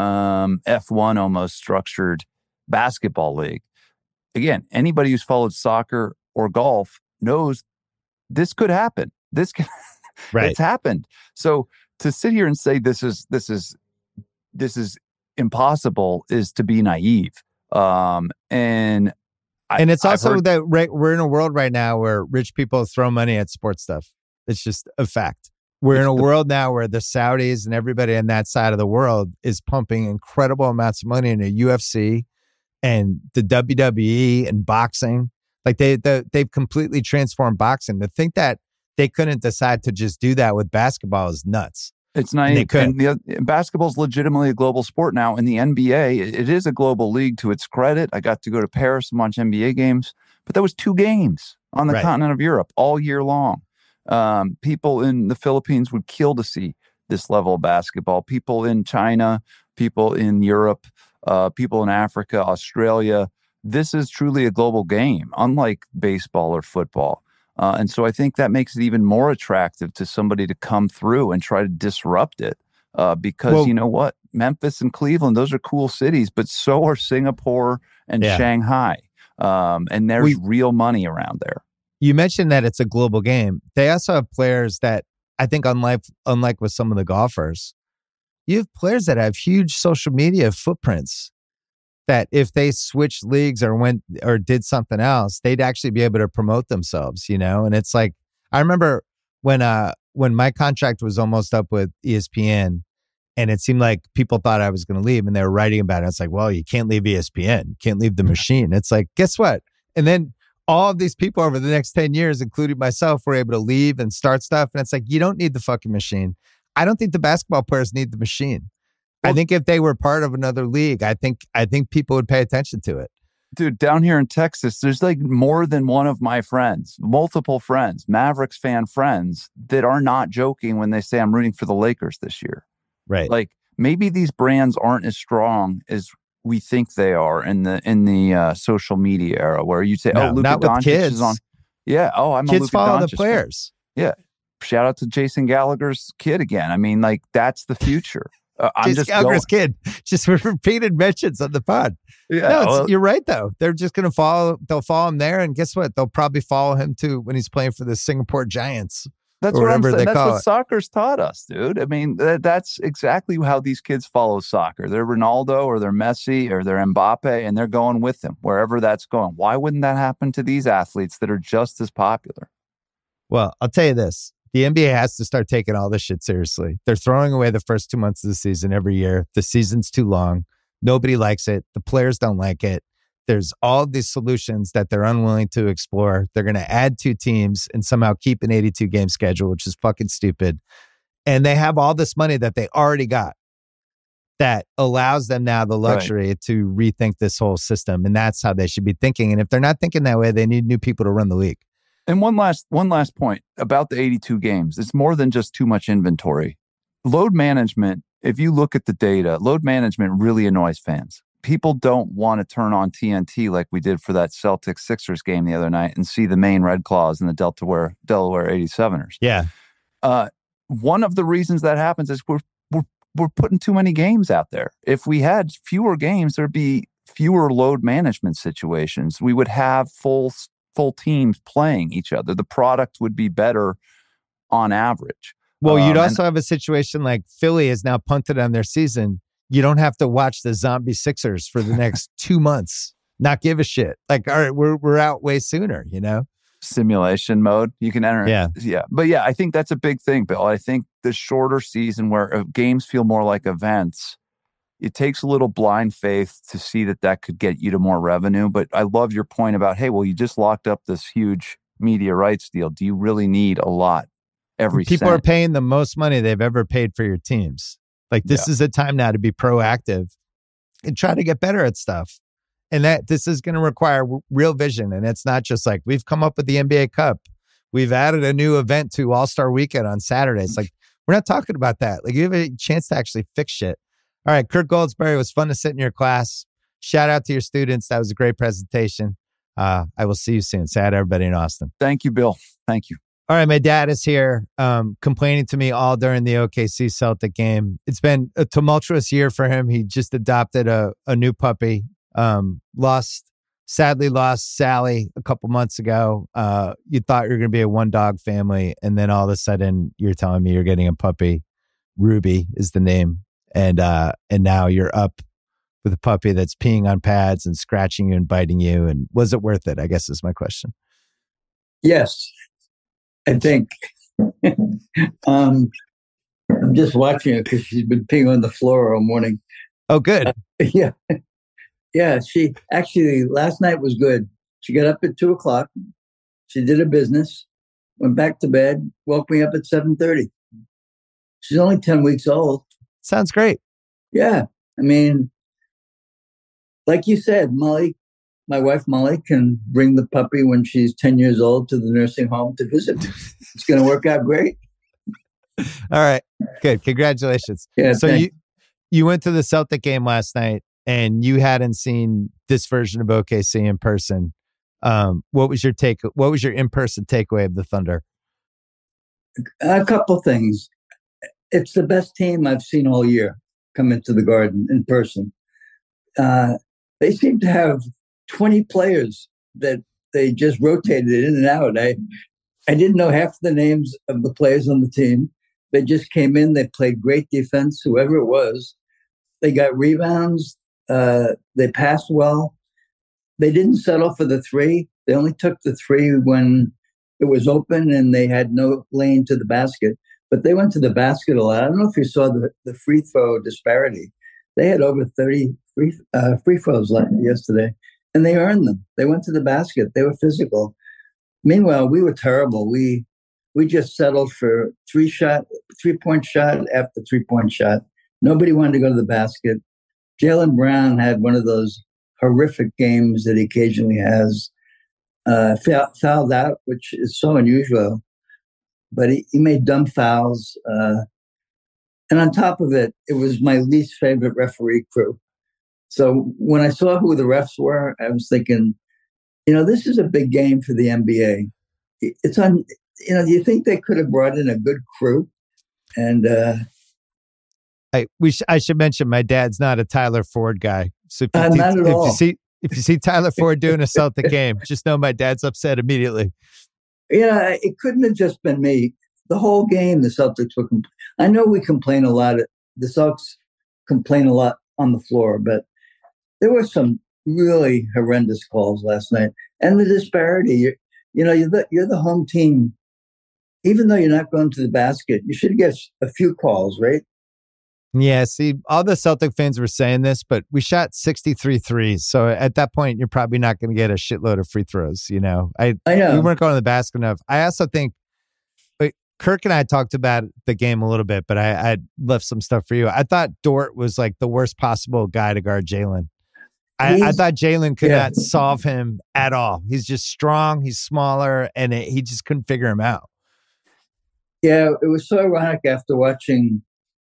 F1 almost structured basketball league. Again, anybody who's followed soccer or golf knows this could happen. It's happened. So to sit here and say this is impossible is to be naive. And it's also that we're in a world right now where rich people throw money at sports stuff. It's just a fact. We're in a world now where the Saudis and everybody on that side of the world is pumping incredible amounts of money into UFC and the WWE and boxing. Like they've completely transformed boxing. To think that they couldn't decide to just do that with basketball is nuts. It's naive. And basketball is legitimately a global sport now. In the NBA, it is a global league to its credit. I got to go to Paris and watch NBA games, but that was 2 games on the continent of Europe all year long. People in the Philippines would kill to see this level of basketball. People in China, people in Europe, people in Africa, Australia. This is truly a global game, unlike baseball or football. And so I think that makes it even more attractive to somebody to come through and try to disrupt it. Because you know what? Memphis and Cleveland, those are cool cities, but so are Singapore and Shanghai. And there's real money around there. You mentioned that it's a global game. They also have players that I think unlike with some of the golfers, you have players that have huge social media footprints that if they switched leagues or did something else, they'd actually be able to promote themselves, you know? And it's like, I remember when my contract was almost up with ESPN and it seemed like people thought I was going to leave and they were writing about it. It's like, well, you can't leave ESPN. You can't leave the machine. It's like, guess what? And then all of these people over the next 10 years, including myself, were able to leave and start stuff. And it's like, you don't need the fucking machine. I don't think the basketball players need the machine. I think if they were part of another league, I think people would pay attention to it. Dude, down here in Texas, there's like more than one of my friends, multiple friends, Mavericks fan friends that are not joking when they say I'm rooting for the Lakers this year. Right. Like maybe these brands aren't as strong as we think they are in the social media era where you say, "Oh, Luka Doncic is on." Yeah. Oh, I'm kids a Luka follow Doncic the players. Fan. Yeah. Shout out to Jason Gallagher's kid again. I mean, like that's the future. I'm Jason just going. Gallagher's kid, just repeated mentions on the pod. Yeah, No, well, you're right though. They're just going to follow. They'll follow him there, and guess what? They'll probably follow him too when he's playing for the Singapore Giants. that's Or what I'm whatever saying. they That's call what it. soccer's taught us, dude. I mean, that's exactly how these kids follow soccer. They're Ronaldo or they're Messi or they're Mbappe, and they're going with them wherever that's going. Why wouldn't that happen to these athletes that are just as popular? Well, I'll tell you this. The NBA has to start taking all this shit seriously. They're throwing away the first 2 months of the season every year. The season's too long. Nobody likes it. The players don't like it. There's all these solutions that they're unwilling to explore. They're going to add 2 teams and somehow keep an 82 game schedule, which is fucking stupid. And they have all this money that they already got that allows them now the luxury to rethink this whole system. And that's how they should be thinking. And if they're not thinking that way, they need new people to run the league. And one last point about the 82 games. It's more than just too much inventory. Load management, if you look at the data, load management really annoys fans. People don't want to turn on TNT like we did for that Celtics Sixers game the other night and see the Maine Red Claws and the Delaware 87ers. Yeah. One of the reasons that happens is we're putting too many games out there. If we had fewer games, there'd be fewer load management situations. We would have full teams playing each other. The product would be better on average. Well, you'd also have a situation like Philly is now punted on their season. You don't have to watch the zombie Sixers for the next 2 months. Not give a shit. Like, all right, we're out way sooner, you know? Simulation mode. You can enter. Yeah. But yeah, I think that's a big thing, Bill. I think the shorter season where games feel more like events, it takes a little blind faith to see that could get you to more revenue. But I love your point about, hey, well, you just locked up this huge media rights deal. Do you really need a lot? People are paying the most money they've ever paid for your teams. Like, this is a time now to be proactive and try to get better at stuff. And that this is going to require real vision. And it's not just like, we've come up with the NBA Cup. We've added a new event to All-Star Weekend on Saturdays. Like, we're not talking about that. Like, you have a chance to actually fix shit. All right, Kirk Goldsberry, it was fun to sit in your class. Shout out to your students. That was a great presentation. I will see you soon. Say hi to everybody in Austin. Thank you, Bill. Thank you. All right, my dad is here complaining to me all during the OKC Celtic game. It's been a tumultuous year for him. He just adopted a new puppy. Sadly lost Sally a couple months ago. You thought you were going to be a 1-dog family, and then all of a sudden you're telling me you're getting a puppy. Ruby is the name. And now you're up with a puppy that's peeing on pads and scratching you and biting you. And was it worth it? I guess is my question. Yes, I think. I'm just watching her because she's been peeing on the floor all morning. Oh, good. Yeah. Yeah. She actually, last night was good. She got up at 2:00. She did her business, went back to bed, woke me up at 7:30. She's only 10 weeks old. Sounds great. Yeah. I mean, like you said, Molly, my wife Molly, can bring the puppy when she's 10 years old to the nursing home to visit me. It's going to work out great. All right. Good. Congratulations. Yeah, so you went to the Celtic game last night and you hadn't seen this version of OKC in person. What was your in-person takeaway of the Thunder? A couple things. It's the best team I've seen all year come into the Garden in person. They seem to have 20 players that they just rotated in and out. I didn't know half the names of the players on the team. They just came in. They played great defense, whoever it was. They got rebounds. They passed well. They didn't settle for the three. They only took the three when it was open and they had no lane to the basket. But they went to the basket a lot. I don't know if you saw the free throw disparity. They had over 30 free throws yesterday, and they earned them. They went to the basket. They were physical. Meanwhile, we were terrible. We just settled for 3-point shot after 3-point shot. Nobody wanted to go to the basket. Jaylen Brown had one of those horrific games that he occasionally has. Fouled out, which is so unusual. But he made dumb fouls. And on top of it, it was my least favorite referee crew. So when I saw who the refs were, I was thinking, this is a big game for the NBA. It's on, do you think they could have brought in a good crew? And I should mention my dad's not a Tyler Ford guy. So Not at all. if you see Tyler Ford doing a Celtic game, just know my dad's upset immediately. Yeah, it couldn't have just been me. The whole game, the Celtics were. I know we complain a lot. The Celtics complain a lot on the floor, but there were some really horrendous calls last night, and the disparity. You're the home team. Even though you're not going to the basket, you should get a few calls, right? Yeah, see, all the Celtic fans were saying this, but we shot 63 threes. So at that point, you're probably not going to get a shitload of free throws, I know. We weren't going to the basket enough. I also think, Kirk and I talked about the game a little bit, but I left some stuff for you. I thought Dort was like the worst possible guy to guard Jalen. I thought Jalen could not solve him at all. He's just strong, he's smaller, and he just couldn't figure him out. Yeah, it was so ironic after watching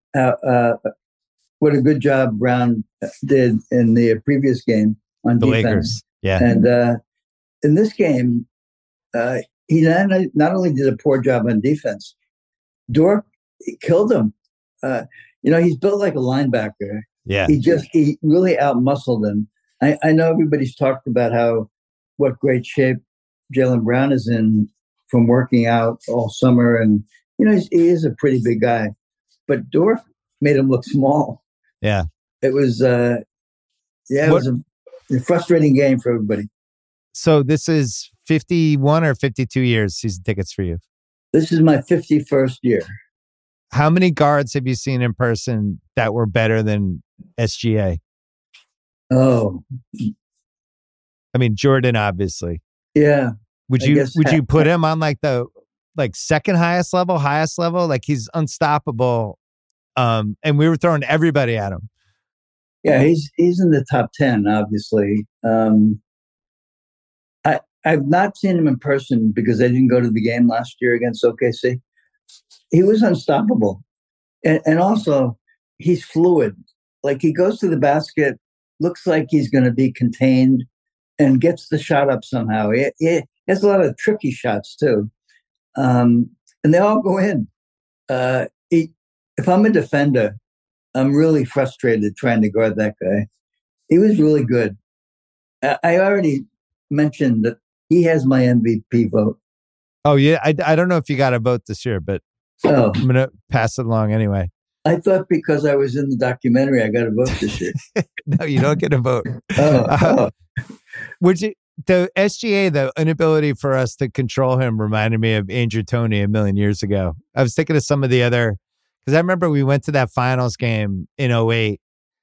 what a good job Brown did in the previous game on the defense. Lakers. Yeah. And in this game, he not only did a poor job on defense, Dort killed him. He's built like a linebacker. Yeah. He really outmuscled him. I know everybody's talked about what great shape Jaylen Brown is in from working out all summer. And, he is a pretty big guy. But Dort made him look small. Yeah. It was, it was a frustrating game for everybody. So this is 51 or 52 years season tickets for you? This is my 51st year. How many guards have you seen in person that were better than SGA? Oh. I mean, Jordan, obviously. Yeah. Would you put him on like the second highest level? Like he's unstoppable. And we were throwing everybody at him. Yeah, he's in the top 10, obviously. I've not seen him in person because I didn't go to the game last year against OKC. He was unstoppable. And also, he's fluid. Like he goes to the basket, looks like he's going to be contained, and gets the shot up somehow. He has a lot of tricky shots, too. And they all go in. If I'm a defender, I'm really frustrated trying to guard that guy. He was really good. I already mentioned that he has my MVP vote. Oh, yeah. I don't know if you got a vote this year, but I'm going to pass it along anyway. I thought because I was in the documentary, I got a vote this year. No, you don't get a vote. The SGA, the inability for us to control him reminded me of Andrew Toney a million years ago. I was thinking of some of the other, because I remember we went to that finals game in 2008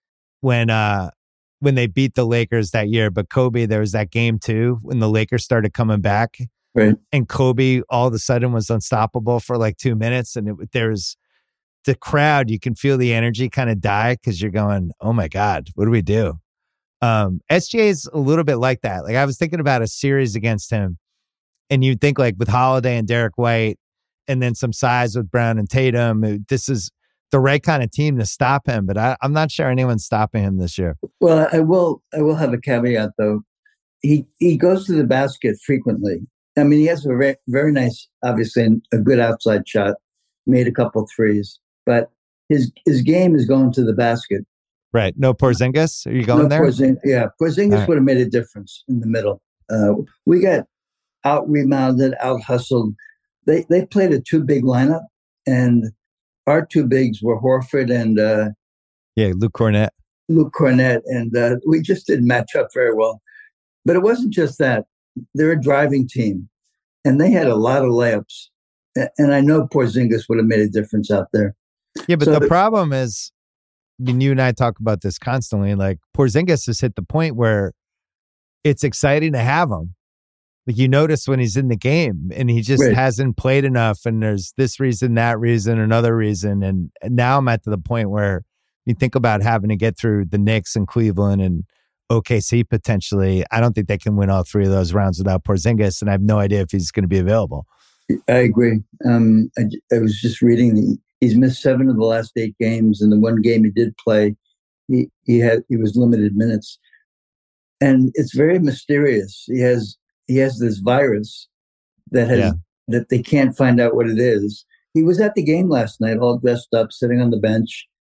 when they beat the Lakers that year. But Kobe, there was that game too when the Lakers started coming back. Right. And Kobe all of a sudden was unstoppable for like 2 minutes. And there's the crowd, you can feel the energy kind of die because you're going, oh my God, what do we do? SGA is a little bit like that. Like I was thinking about a series against him, and you'd think like with Holiday and Derek White, and then some size with Brown and Tatum, this is the right kind of team to stop him. But I'm not sure anyone's stopping him this year. Well, I will have a caveat though. He goes to the basket frequently. I mean, he has a very, very nice, obviously, a good outside shot. Made a couple threes, but his game is going to the basket. Right. No Porzingis? Are you going there? Porzingis right. would have made a difference in the middle. We got out-rebounded, out-hustled. They played a two-big lineup, and our two bigs were Horford and Luke Cornett. And we just didn't match up very well. But it wasn't just that. They're a driving team, and they had a lot of layups. And I know Porzingis would have made a difference out there. Yeah, but the problem is, I mean, you and I talk about this constantly. Like Porzingis has hit the point where it's exciting to have him. Like you notice when he's in the game and he just hasn't played enough, and there's this reason, that reason, another reason. And now I'm at the point where you think about having to get through the Knicks and Cleveland and OKC potentially. I don't think they can win all three of those rounds without Porzingis, and I have no idea if he's going to be available. I agree. I was just reading he's missed 7 of the last 8 games, and the one game he did play, he was limited minutes, and it's very mysterious. He has this virus that they can't find out what it is. He was at the game last night, all dressed up, sitting on the bench,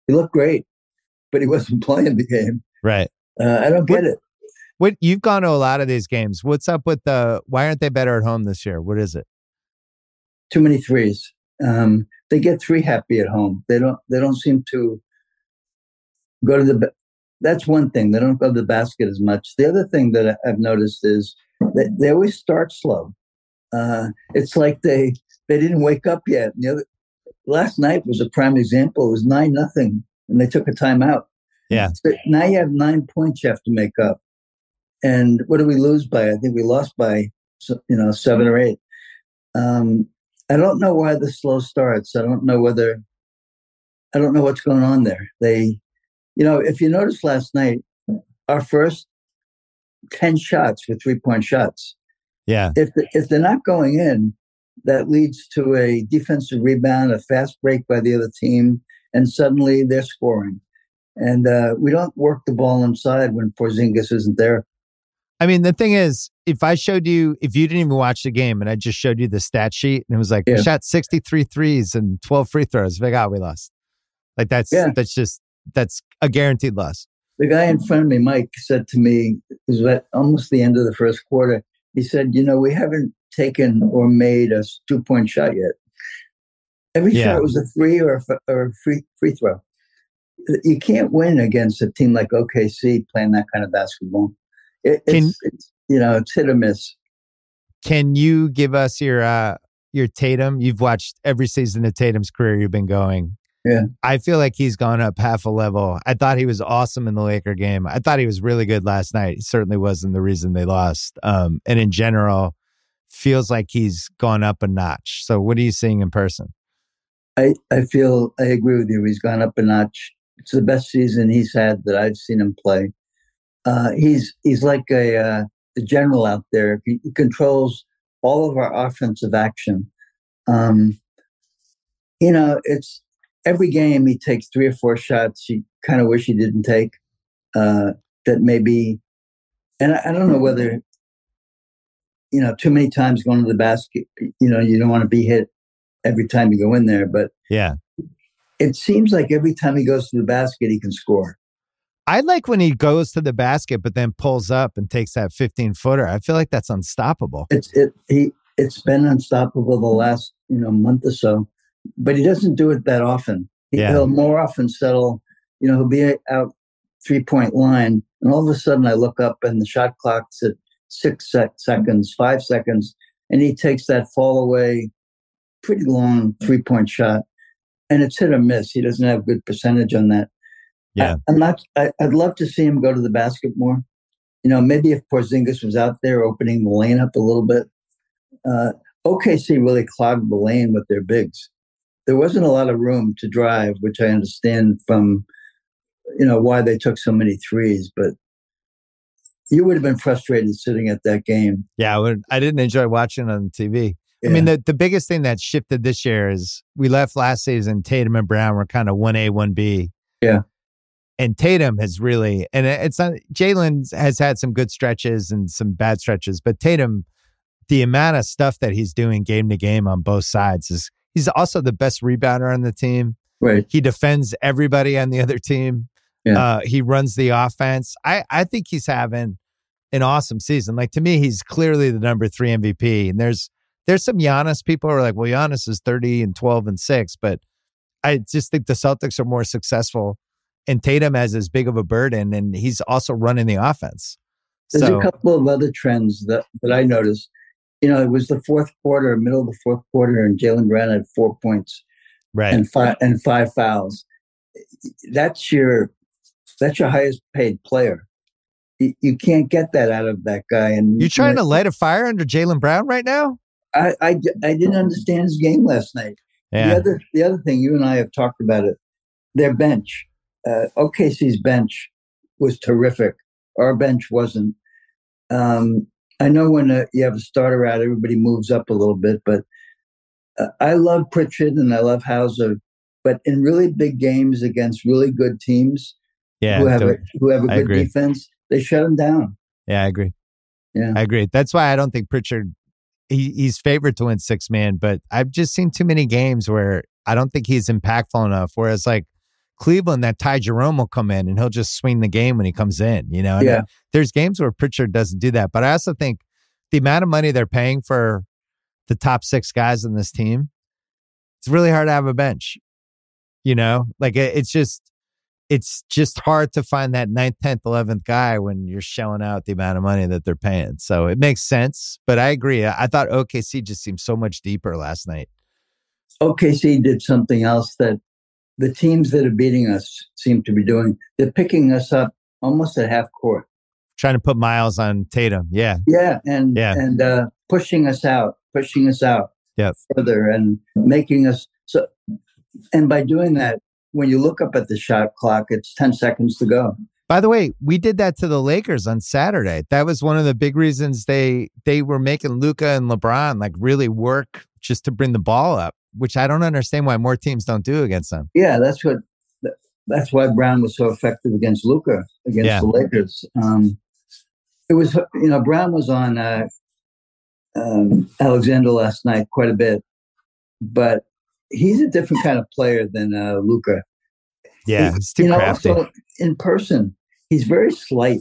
He looked great, but he wasn't playing the game. Right. I don't get it. What you've gone to a lot of these games. What's up with why aren't they better at home this year? What is it? Too many threes. They get three happy at home. They don't seem to go to the. That's one thing. They don't go to the basket as much. The other thing that I've noticed is that they always start slow. It's like they didn't wake up yet. Last night was a prime example. It was 9-0, and they took a timeout. Yeah. So now you have 9 points you have to make up. And what did we lose by? I think we lost by 7 or 8. I don't know why the slow starts. I don't know what's going on there. If you noticed last night, our first 10 shots were 3-point shots. Yeah. If they're not going in, that leads to a defensive rebound, a fast break by the other team, and suddenly they're scoring. And we don't work the ball inside when Porzingis isn't there. I mean, the thing is, if you didn't even watch the game and I just showed you the stat sheet and it was like, we shot 63 threes and 12 free throws, we lost. Like that's a guaranteed loss. The guy in front of me, Mike, said to me, it was at almost the end of the first quarter, he said, we haven't taken or made a 2-point shot yet. Every shot was a three or a free throw. You can't win against a team like OKC playing that kind of basketball. It's hit or miss. Can you give us your Tatum? You've watched every season of Tatum's career you've been going. Yeah. I feel like he's gone up half a level. I thought he was awesome in the Laker game. I thought he was really good last night. He certainly wasn't the reason they lost. And in general, feels like he's gone up a notch. So what are you seeing in person? I agree with you. He's gone up a notch. It's the best season he's had that I've seen him play. He's like the general out there. He controls all of our offensive action. It's every game he takes 3 or 4 shots you kind of wish he didn't take. That maybe, and I don't know whether, too many times going to the basket, you don't want to be hit every time you go in there. But yeah, it seems like every time he goes to the basket, he can score. I like when he goes to the basket, but then pulls up and takes that 15-footer. I feel like that's unstoppable. It's been unstoppable the last month or so, but he doesn't do it that often. He'll more often settle. He'll be out 3-point line, and all of a sudden I look up and the shot clock's at 6 seconds, 5 seconds, and he takes that fall away, pretty long 3-point shot, and it's hit or miss. He doesn't have good percentage on that. Yeah, I'd love to see him go to the basket more. Maybe if Porzingis was out there opening the lane up a little bit. OKC really clogged the lane with their bigs. There wasn't a lot of room to drive, which I understand from, why they took so many threes. But you would have been frustrated sitting at that game. Yeah, I didn't enjoy watching it on TV. Yeah. I mean, the biggest thing that shifted this year is we left last season, Tatum and Brown were kind of 1A, 1B. Yeah. And Tatum has really, and it's not, Jalen has had some good stretches and some bad stretches, but Tatum, the amount of stuff that he's doing game to game on both sides he's also the best rebounder on the team. Right. He defends everybody on the other team. Yeah. He runs the offense. I think he's having an awesome season. Like, to me, he's clearly the number 3 MVP. And there's some Giannis people who are like, well, Giannis is 30 and 12 and 6, but I just think the Celtics are more successful. And Tatum has as big of a burden, and he's also running the offense. There's a couple of other trends that I noticed. It was the fourth quarter, middle of the fourth quarter, and Jalen Brown had 4 points, right, and 5 fouls. That's your highest paid player. You can't get that out of that guy. And you're trying to light a fire under Jalen Brown right now? I didn't understand his game last night. Yeah. The other thing, you and I have talked about it. Their bench. OKC's bench was terrific. Our bench wasn't. I know when you have a starter out, everybody moves up a little bit, but I love Pritchard and I love Hauser. But in really big games against really good teams who have a good defense, they shut them down. Yeah, I agree. Yeah, I agree. That's why I don't think Pritchard, he's favored to win 6-man, but I've just seen too many games where I don't think he's impactful enough. Whereas like Cleveland, that Ty Jerome will come in and he'll just swing the game when he comes in, you know? And Yeah. there's games where Pritchard doesn't do that. But I also think the amount of money they're paying for the top 6 guys in this team, it's really hard to have a bench, you know? Like it's just hard to find that 9th, 10th, 11th guy when you're shelling out the amount of money that they're paying. So it makes sense, but I agree. I thought OKC just seemed so much deeper last night. OKC did something else that the teams that are beating us seem to be doing. They're picking us up almost at half court. Trying to put miles on Tatum. Yeah. Yeah. And pushing us out further and making us so. And by doing that, when you look up at the shot clock, it's 10 seconds to go. By the way, we did that to the Lakers on Saturday. That was one of the big reasons they were making Luka and LeBron like really work just to bring the ball up, which I don't understand why more teams don't do against them. Yeah, that's why Brown was so effective against Luka, against the Lakers. It was, Brown was on Alexander last night quite a bit, but he's a different kind of player than Luka. Yeah, he's too crafty. Also, in person, he's very slight.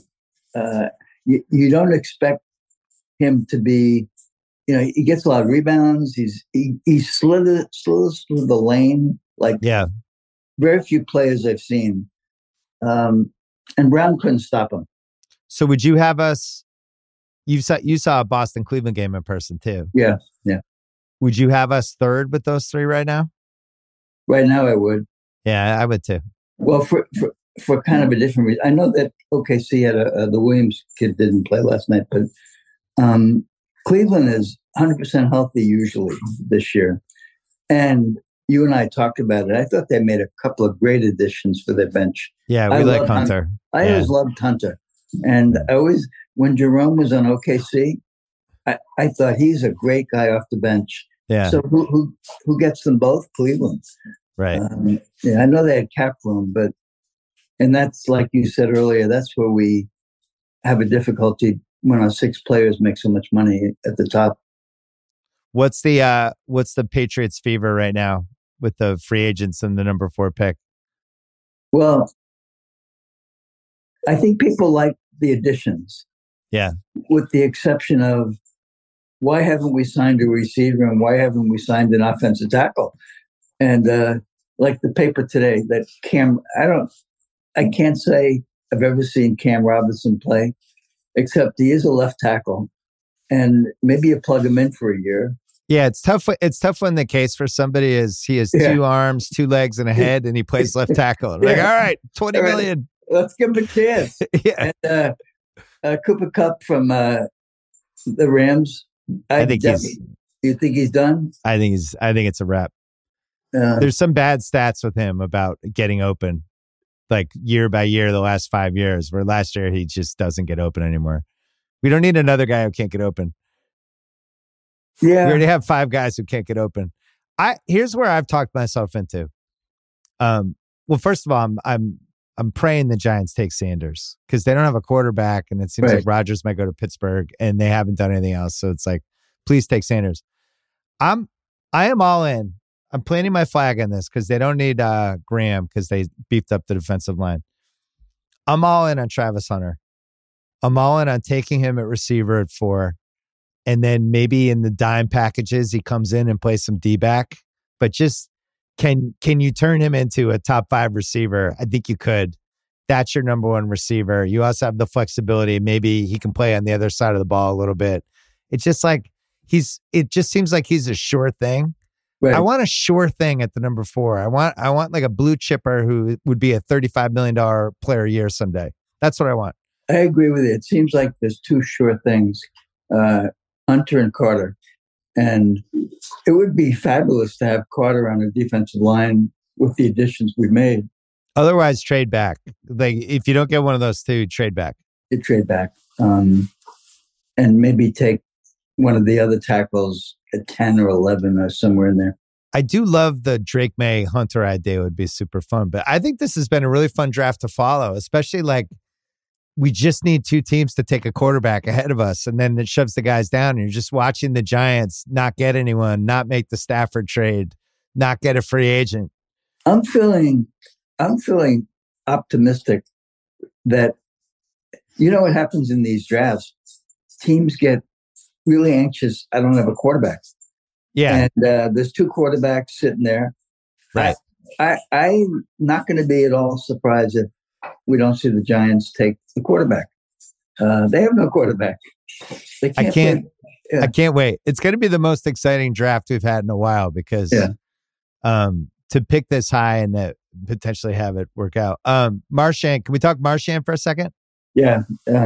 You don't expect him to be. He gets a lot of rebounds. He slithers through the lane like very few players I've seen. And Brown couldn't stop him. So would you have us? You saw a Boston Cleveland game in person too. Yeah. Would you have us third with those 3 right now? Right now, I would. Yeah, I would too. Well, for kind of a different reason. I know that OKC had the Williams kid didn't play last night, but Cleveland is 100% healthy usually this year. And you and I talked about it. I thought they made a couple of great additions for their bench. Yeah, we like Hunter. I always loved Hunter. And when Jerome was on OKC, I thought he's a great guy off the bench. Yeah. So who gets them both? Cleveland. Right. I know they had cap room, and that's like you said earlier, that's where we have a difficulty when our 6 players make so much money at the top. What's the Patriots fever right now with the free agents and the number 4 pick? Well, I think people like the additions. Yeah. With the exception of why haven't we signed a receiver and why haven't we signed an offensive tackle? And like the paper today, that I can't say I've ever seen Cam Robinson play, except he is a left tackle, and maybe you plug him in for a year. Yeah, it's tough. It's tough when the case for somebody is he has 2 arms, 2 legs, and a head, and he plays left tackle. Like, all right, $20 million. Let's give him a chance. Yeah. And Cooper Kupp from the Rams. I think you think he's done? I think it's a wrap. There's some bad stats with him about getting open, like year by year, the last 5 years, where last year he just doesn't get open anymore. We don't need another guy who can't get open. Yeah. We already have 5 guys who can't get open. Here's where I've talked myself into. Well, first of all, I'm praying the Giants take Sanders because they don't have a quarterback, and it seems like Rodgers might go to Pittsburgh, and they haven't done anything else. So it's like, please take Sanders. I am all in. I'm planting my flag on this because they don't need Graham because they beefed up the defensive line. I'm all in on Travis Hunter. I'm all in on taking him at receiver at 4. And then maybe in the dime packages, he comes in and plays some D-back. But just can you turn him into a top 5 receiver? I think you could. That's your number 1 receiver. You also have the flexibility. Maybe he can play on the other side of the ball a little bit. It's just like it just seems like he's a sure thing. Right. I want a sure thing at the number 4. I want like a blue chipper who would be a $35 million player a year someday. That's what I want. I agree with you. It seems like there's 2 sure things, Hunter and Carter. And it would be fabulous to have Carter on a defensive line with the additions we made. Otherwise, trade back. Like if you don't get one of those 2, trade back. You trade back. And maybe take one of the other tackles at 10 or 11 or somewhere in there. I do love the Drake May Hunter idea. It would be super fun. But I think this has been a really fun draft to follow, especially like we just need 2 teams to take a quarterback ahead of us. And then it shoves the guys down. And you're just watching the Giants not get anyone, not make the Stafford trade, not get a free agent. I'm feeling I'm feeling optimistic that, what happens in these drafts? Teams get really anxious. I don't have a quarterback. Yeah. And there's two quarterbacks sitting there. Right. I'm not going to be at all surprised if we don't see the Giants take the quarterback. They have no quarterback. They can't. I can't wait. It's going to be the most exciting draft we've had in a while because to pick this high and potentially have it work out. Marchand, can we talk Marchand for a second? Yeah.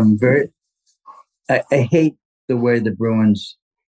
I hate the way the Bruins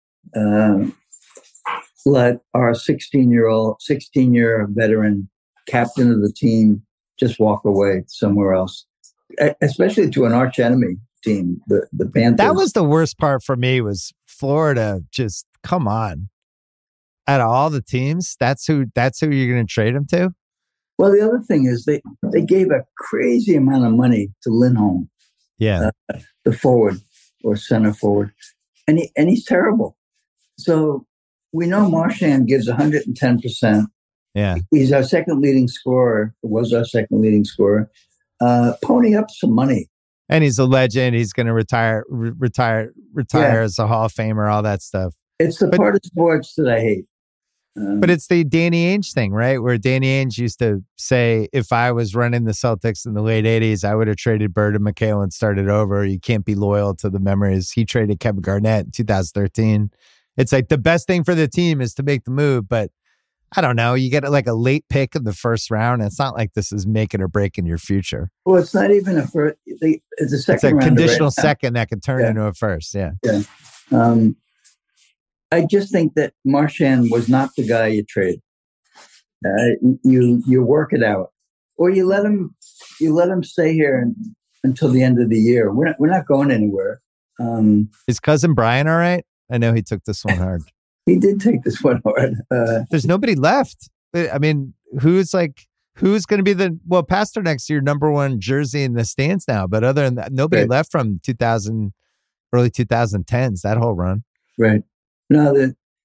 let our 16-year veteran captain of the team just walk away somewhere else, especially to an arch enemy team, the Panthers. That was the worst part for me was Florida. Just come on. Out of all the teams, that's who you're going to trade him to? Well, the other thing is they gave a crazy amount of money to Lindholm. Yeah. The forward or center forward. And he's terrible. So we know Marchand gives 110%. Yeah. He's our second leading scorer, was our second leading scorer. Pony up some money. And he's a legend. He's going to retire as a Hall of Famer, all that stuff. It's part of sports that I hate. But it's the Danny Ainge thing, right? Where Danny Ainge used to say, if I was running the Celtics in the late 80s, I would have traded Bird and McHale and started over. You can't be loyal to the memories. He traded Kevin Garnett in 2013. It's like the best thing for the team is to make the move. But I don't know. You get like a late pick in the first round. It's not like this is making or breaking your future. Well, it's not even a first. It's a second. It's a round conditional right second that could turn into a first. Yeah. Yeah. I just think that Marchand was not the guy you trade. You work it out, or you let him stay here until the end of the year. We're not going anywhere. Is cousin Brian all right? I know he took this one hard. He did take this one hard. There's nobody left. I mean, who's going to be Pasternak's your number one jersey in the stands now. But other than that, nobody left from early 2010s, that whole run. Right. No,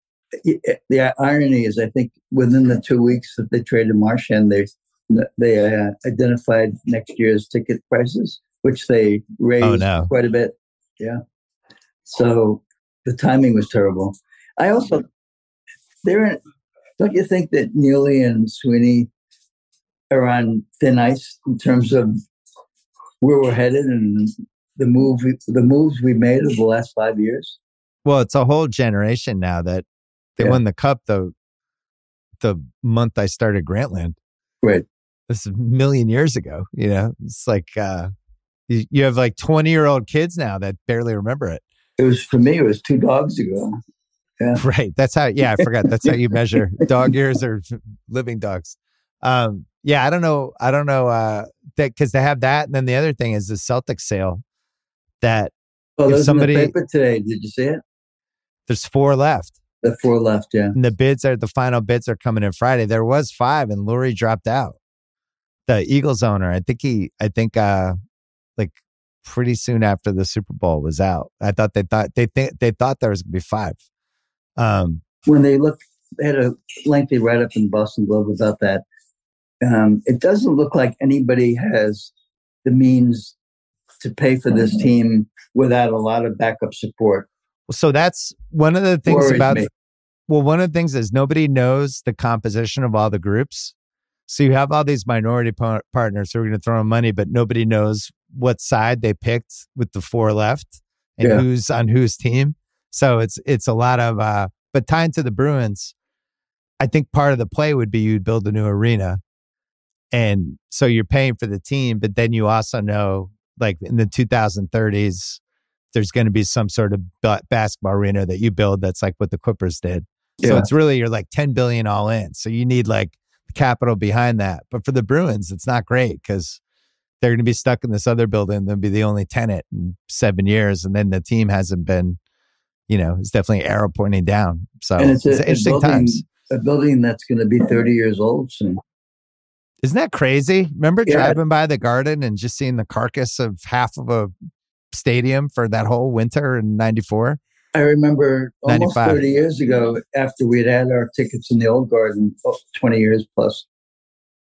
the irony is, I think within the 2 weeks that they traded Marchand, they identified next year's ticket prices, which they raised quite a bit. Yeah. So the timing was terrible. I also, don't you think that Neely and Sweeney are on thin ice in terms of where we're headed and the moves we made over the last 5 years? Well, it's a whole generation now that they won the cup the month I started Grantland. Right. This is a million years ago. It's like you have like 20-year-old kids now that barely remember it. For me, it was 2 dogs ago. Yeah. Right. That's how. Yeah, I forgot. That's how you measure dog years or living dogs. I don't know. That because they have that, and then the other thing is the Celtics sale. That there's somebody in the paper today. Did you see it? There's 4 left. The 4 left, yeah. And the final bids are coming in Friday. There was 5, and Lurie dropped out. The Eagles owner, I think like pretty soon after the Super Bowl was out. They thought there was gonna be 5. When they had a lengthy write-up in Boston Globe about that. It doesn't look like anybody has the means to pay for this team without a lot of backup support. So that's one of the things one of the things is nobody knows the composition of all the groups. So you have all these minority partners who are going to throw in money, but nobody knows what side they picked with the 4 left and who's on whose team. So it's a lot of, but tying to the Bruins, I think part of the play would be you'd build a new arena. And so you're paying for the team, but then you also know, like in the 2030s, there's going to be some sort of basketball arena that you build that's like what the Clippers did. So it's really, you're like $10 billion all in. So you need like the capital behind that. But for the Bruins, it's not great because they're going to be stuck in this other building. They'll be the only tenant in 7 years. And then the team hasn't been, it's definitely arrow pointing down. So it's interesting times. A building that's going to be 30 years old soon. Isn't that crazy? Remember driving by the Garden and just seeing the carcass of half of a stadium for that whole winter in 94? I remember almost 95. 30 years ago, after we had our tickets in the old Garden, 20 years plus,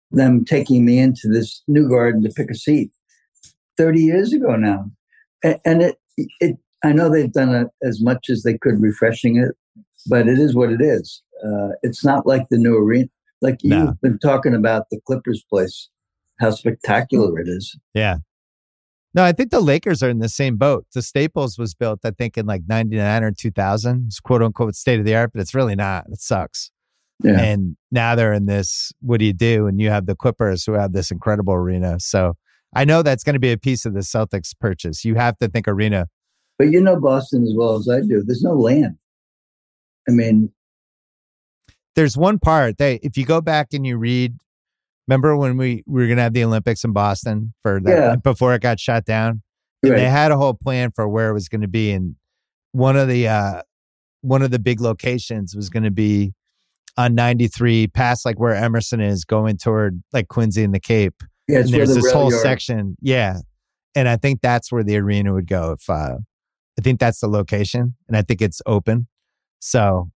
them taking me into this new garden to pick a seat 30 years ago now. And I know they've done as much as they could refreshing it, but it is what it is. It's not like the new arena. Like you've been talking about the Clippers place, how spectacular it is. Yeah. No, I think the Lakers are in the same boat. The Staples was built, I think, in like 99 or 2000. It's quote unquote state of the art, but it's really not. It sucks. Yeah. And now they're in this, what do you do? And you have the Clippers who have this incredible arena. So I know that's going to be a piece of the Celtics purchase. You have to think arena. But you know Boston as well as I do. There's no land. I mean, there's one part that if you go back and you read, remember when we were going to have the Olympics in Boston for that before it got shut down? Right. They had a whole plan for where it was going to be, and one of the big locations was going to be on 93, past like where Emerson is, going toward like Quincy and the Cape. Yeah, and there's this whole section. Yeah, and I think that's where the arena would go. If I think that's the location, and I think it's open. So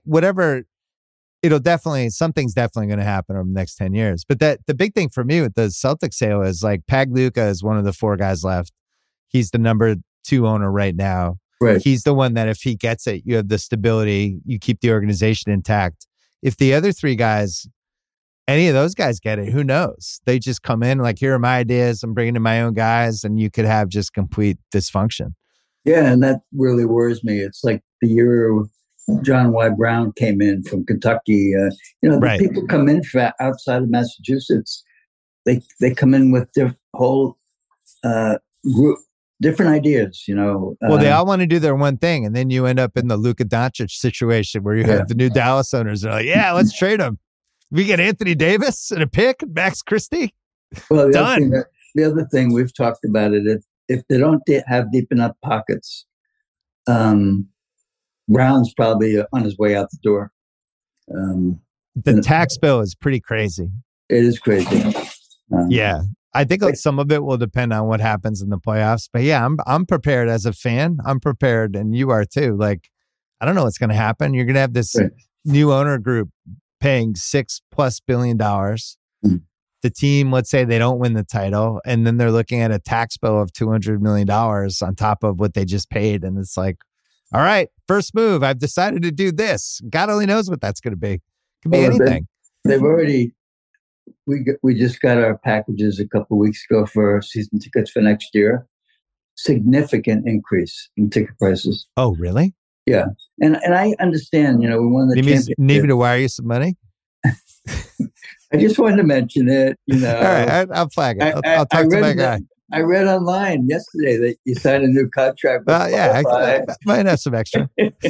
something's definitely going to happen over the next 10 years. But the big thing for me with the Celtics sale is like Pagliuca is one of the 4 guys left. He's the number 2 owner right now. Right. He's the one that if he gets it, you have the stability, you keep the organization intact. If the other 3 guys, any of those guys get it, who knows? They just come in like, here are my ideas. I'm bringing in my own guys, and you could have just complete dysfunction. Yeah, and that really worries me. It's like the year John Y. Brown came in from Kentucky. The people come in from outside of Massachusetts. They come in with their whole group, different ideas. Well, they all want to do their one thing, and then you end up in the Luka Doncic situation where you have the new Dallas owners. They're like, "Yeah, let's trade him. We get Anthony Davis and a pick, Max Christie." Well, done. The other thing we've talked about it. If they don't have deep enough pockets, Brown's probably on his way out the door. The tax bill is pretty crazy. It is crazy. Yeah. I think some of it will depend on what happens in the playoffs. But yeah, I'm prepared as a fan. I'm prepared, and you are too. Like, I don't know what's going to happen. You're going to have this new owner group paying $6+ billion. The team, let's say they don't win the title, and then they're looking at a tax bill of $200 million on top of what they just paid. And it's like, all right, first move, I've decided to do this. God only knows what that's going to be. It could be anything. They've already, we just got our packages a couple of weeks ago for season tickets for next year. Significant increase in ticket prices. Oh, really? Yeah. And I understand, we won the championship. Need me to wire you some money? I just wanted to mention it. All right, I'll flag it. I'll talk to my guy. I read online yesterday that you signed a new contract. I might have some extra.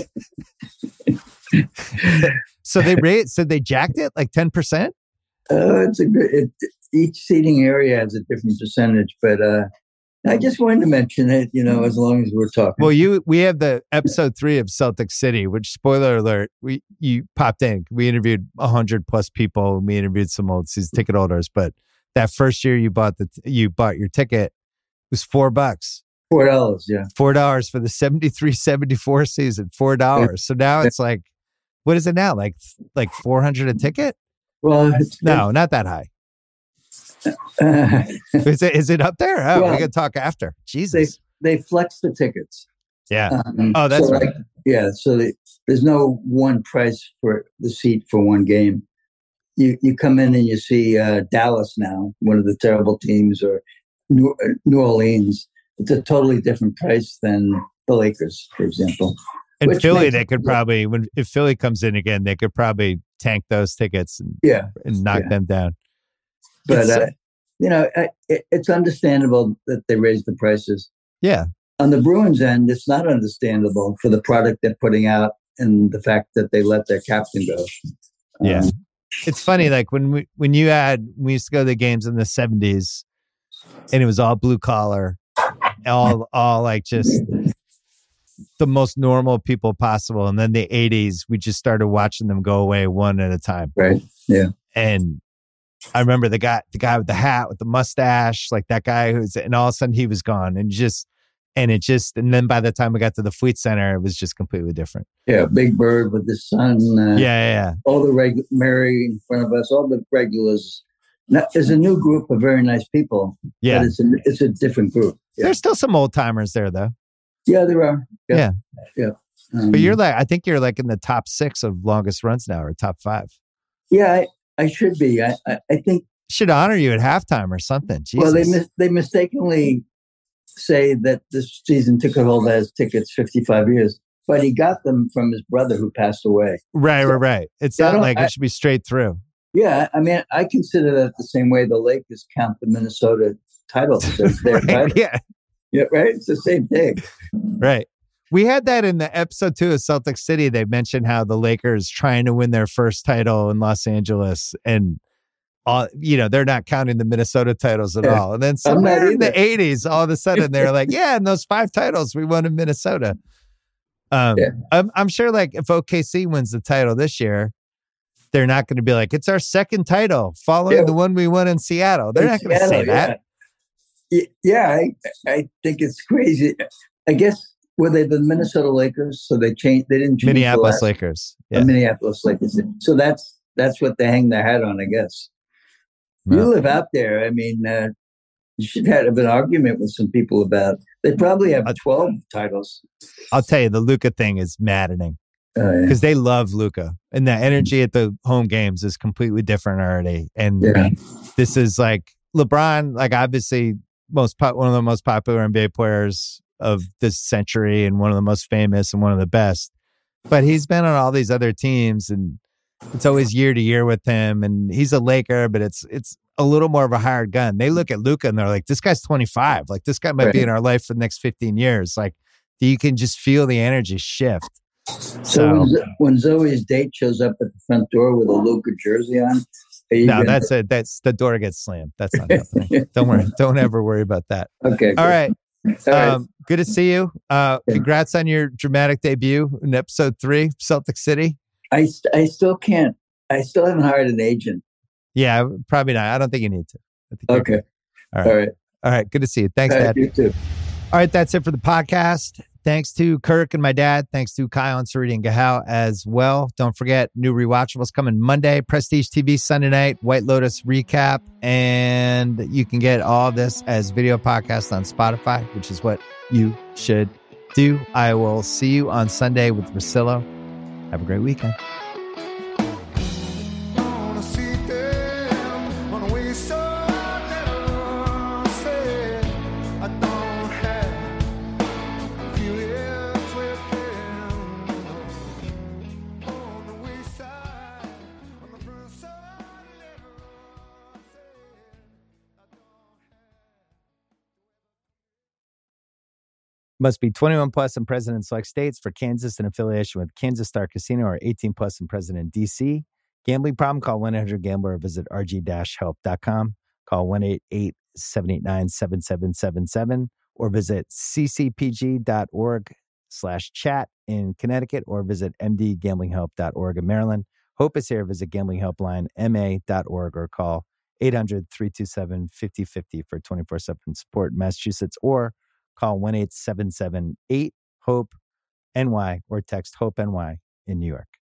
So they jacked it like 10%. It's each seating area has a different percentage, but I just wanted to mention it. As long as we're talking. Well, we have the episode 3 of Celtic City, which, spoiler alert, you popped in. We interviewed 100+ people, and we interviewed some old season ticket holders. But that first year you bought your ticket, it was $4. $4, yeah. $4 for the 73-74 season. $4. So now it's like, what is it now? Like $400 a ticket? Well, no, not that high. Is it up there? Oh, we can talk after. Jesus. They flex the tickets. Yeah. That's right. So there's no one price for the seat for one game. You come in and you see Dallas now, one of the terrible teams, or New Orleans. It's a totally different price than the Lakers, for example. And Philly, they could probably, if Philly comes in again, they could probably tank those tickets and knock them down. But, it's understandable that they raised the prices. Yeah. On the Bruins end, it's not understandable for the product they're putting out and the fact that they let their captain go. Yeah. It's funny, like we used to go to the games in the 70s, and it was all blue collar, all like just the most normal people possible. And then the 80s, we just started watching them go away one at a time. Right. Yeah. And I remember the guy with the hat, with the mustache, like that guy and all of a sudden he was gone, and then by the time we got to the Fleet Center, it was just completely different. Yeah. Big Bird with his son. Yeah. All the Mary in front of us, all the regulars, Now, there's a new group of very nice people. Yeah. But it's a different group. Yeah. There's still some old timers there, though. Yeah, there are. Yeah. But you're like, I think you're like in the top 6 of longest runs now, or top 5. Yeah, I should be. I think should honor you at halftime or something. Jesus. Well, they mistakenly say that this season ticket holder has tickets 55 years, but he got them from his brother who passed away. Right. It's not like it should be straight through. Yeah, I mean, I consider that the same way the Lakers count the Minnesota titles as their title. Yeah, right. It's the same thing. Right. We had that in the episode 2 of Celtic City. They mentioned how the Lakers trying to win their first title in Los Angeles, and they're not counting the Minnesota titles at all. And then somewhere in the 80s, all of a sudden they're like, yeah, and those 5 titles we won in Minnesota. I'm sure, like, if OKC wins the title this year, they're not going to be like, it's our second title following the one we won in Seattle. They're not going to say that. Yeah, I think it's crazy. I guess, were they the Minnesota Lakers? So they changed. They didn't change Minneapolis Lakers. Yeah. Minneapolis Lakers. So that's what they hang their hat on, I guess. No. You live out there. I mean, you should have an argument with some people about. They probably have 12 titles. I'll tell you, the Luka thing is maddening. Because they love Luka, and the energy at the home games is completely different already. And this is like LeBron, like obviously one of the most popular NBA players of this century, and one of the most famous and one of the best. But he's been on all these other teams, and it's always year to year with him. And he's a Laker, but it's a little more of a hired gun. They look at Luka and they're like, this guy's 25. Like, this guy might be in our life for the next 15 years. Like, you can just feel the energy shift. So when Zoe's date shows up at the front door with a Luka jersey on, that's it. That's the door gets slammed. That's not happening. Don't worry. Don't ever worry about that. Okay. All right. Good to see you. Congrats on your dramatic debut in episode 3, Celtic City. I still can't. I still haven't hired an agent. Yeah, probably not. I don't think you need to. Okay. All right. Good to see you. Thanks, Dad. You too. All right. That's it for the podcast. Thanks to Kirk and my dad. Thanks to Kyle and Sarita and Gahal as well. Don't forget, new rewatchables coming Monday. Prestige TV Sunday night. White Lotus recap. And you can get all this as video podcast on Spotify, which is what you should do. I will see you on Sunday with Rosillo. Have a great weekend. Must be 21 plus and present in select states. For Kansas, in affiliation with Kansas Star Casino, or 18 plus and present in D.C. Gambling problem? Call 1-800-GAMBLER or visit rg-help.com. Call 1-888-789-7777 or visit ccpg.org/chat in Connecticut, or visit mdgamblinghelp.org in Maryland. Hope is here. Visit gamblinghelplinema.org or call 800-327-5050 for 24/7 support in Massachusetts, or call 1-877-8-HOPE-NY or text HOPE-NY in New York.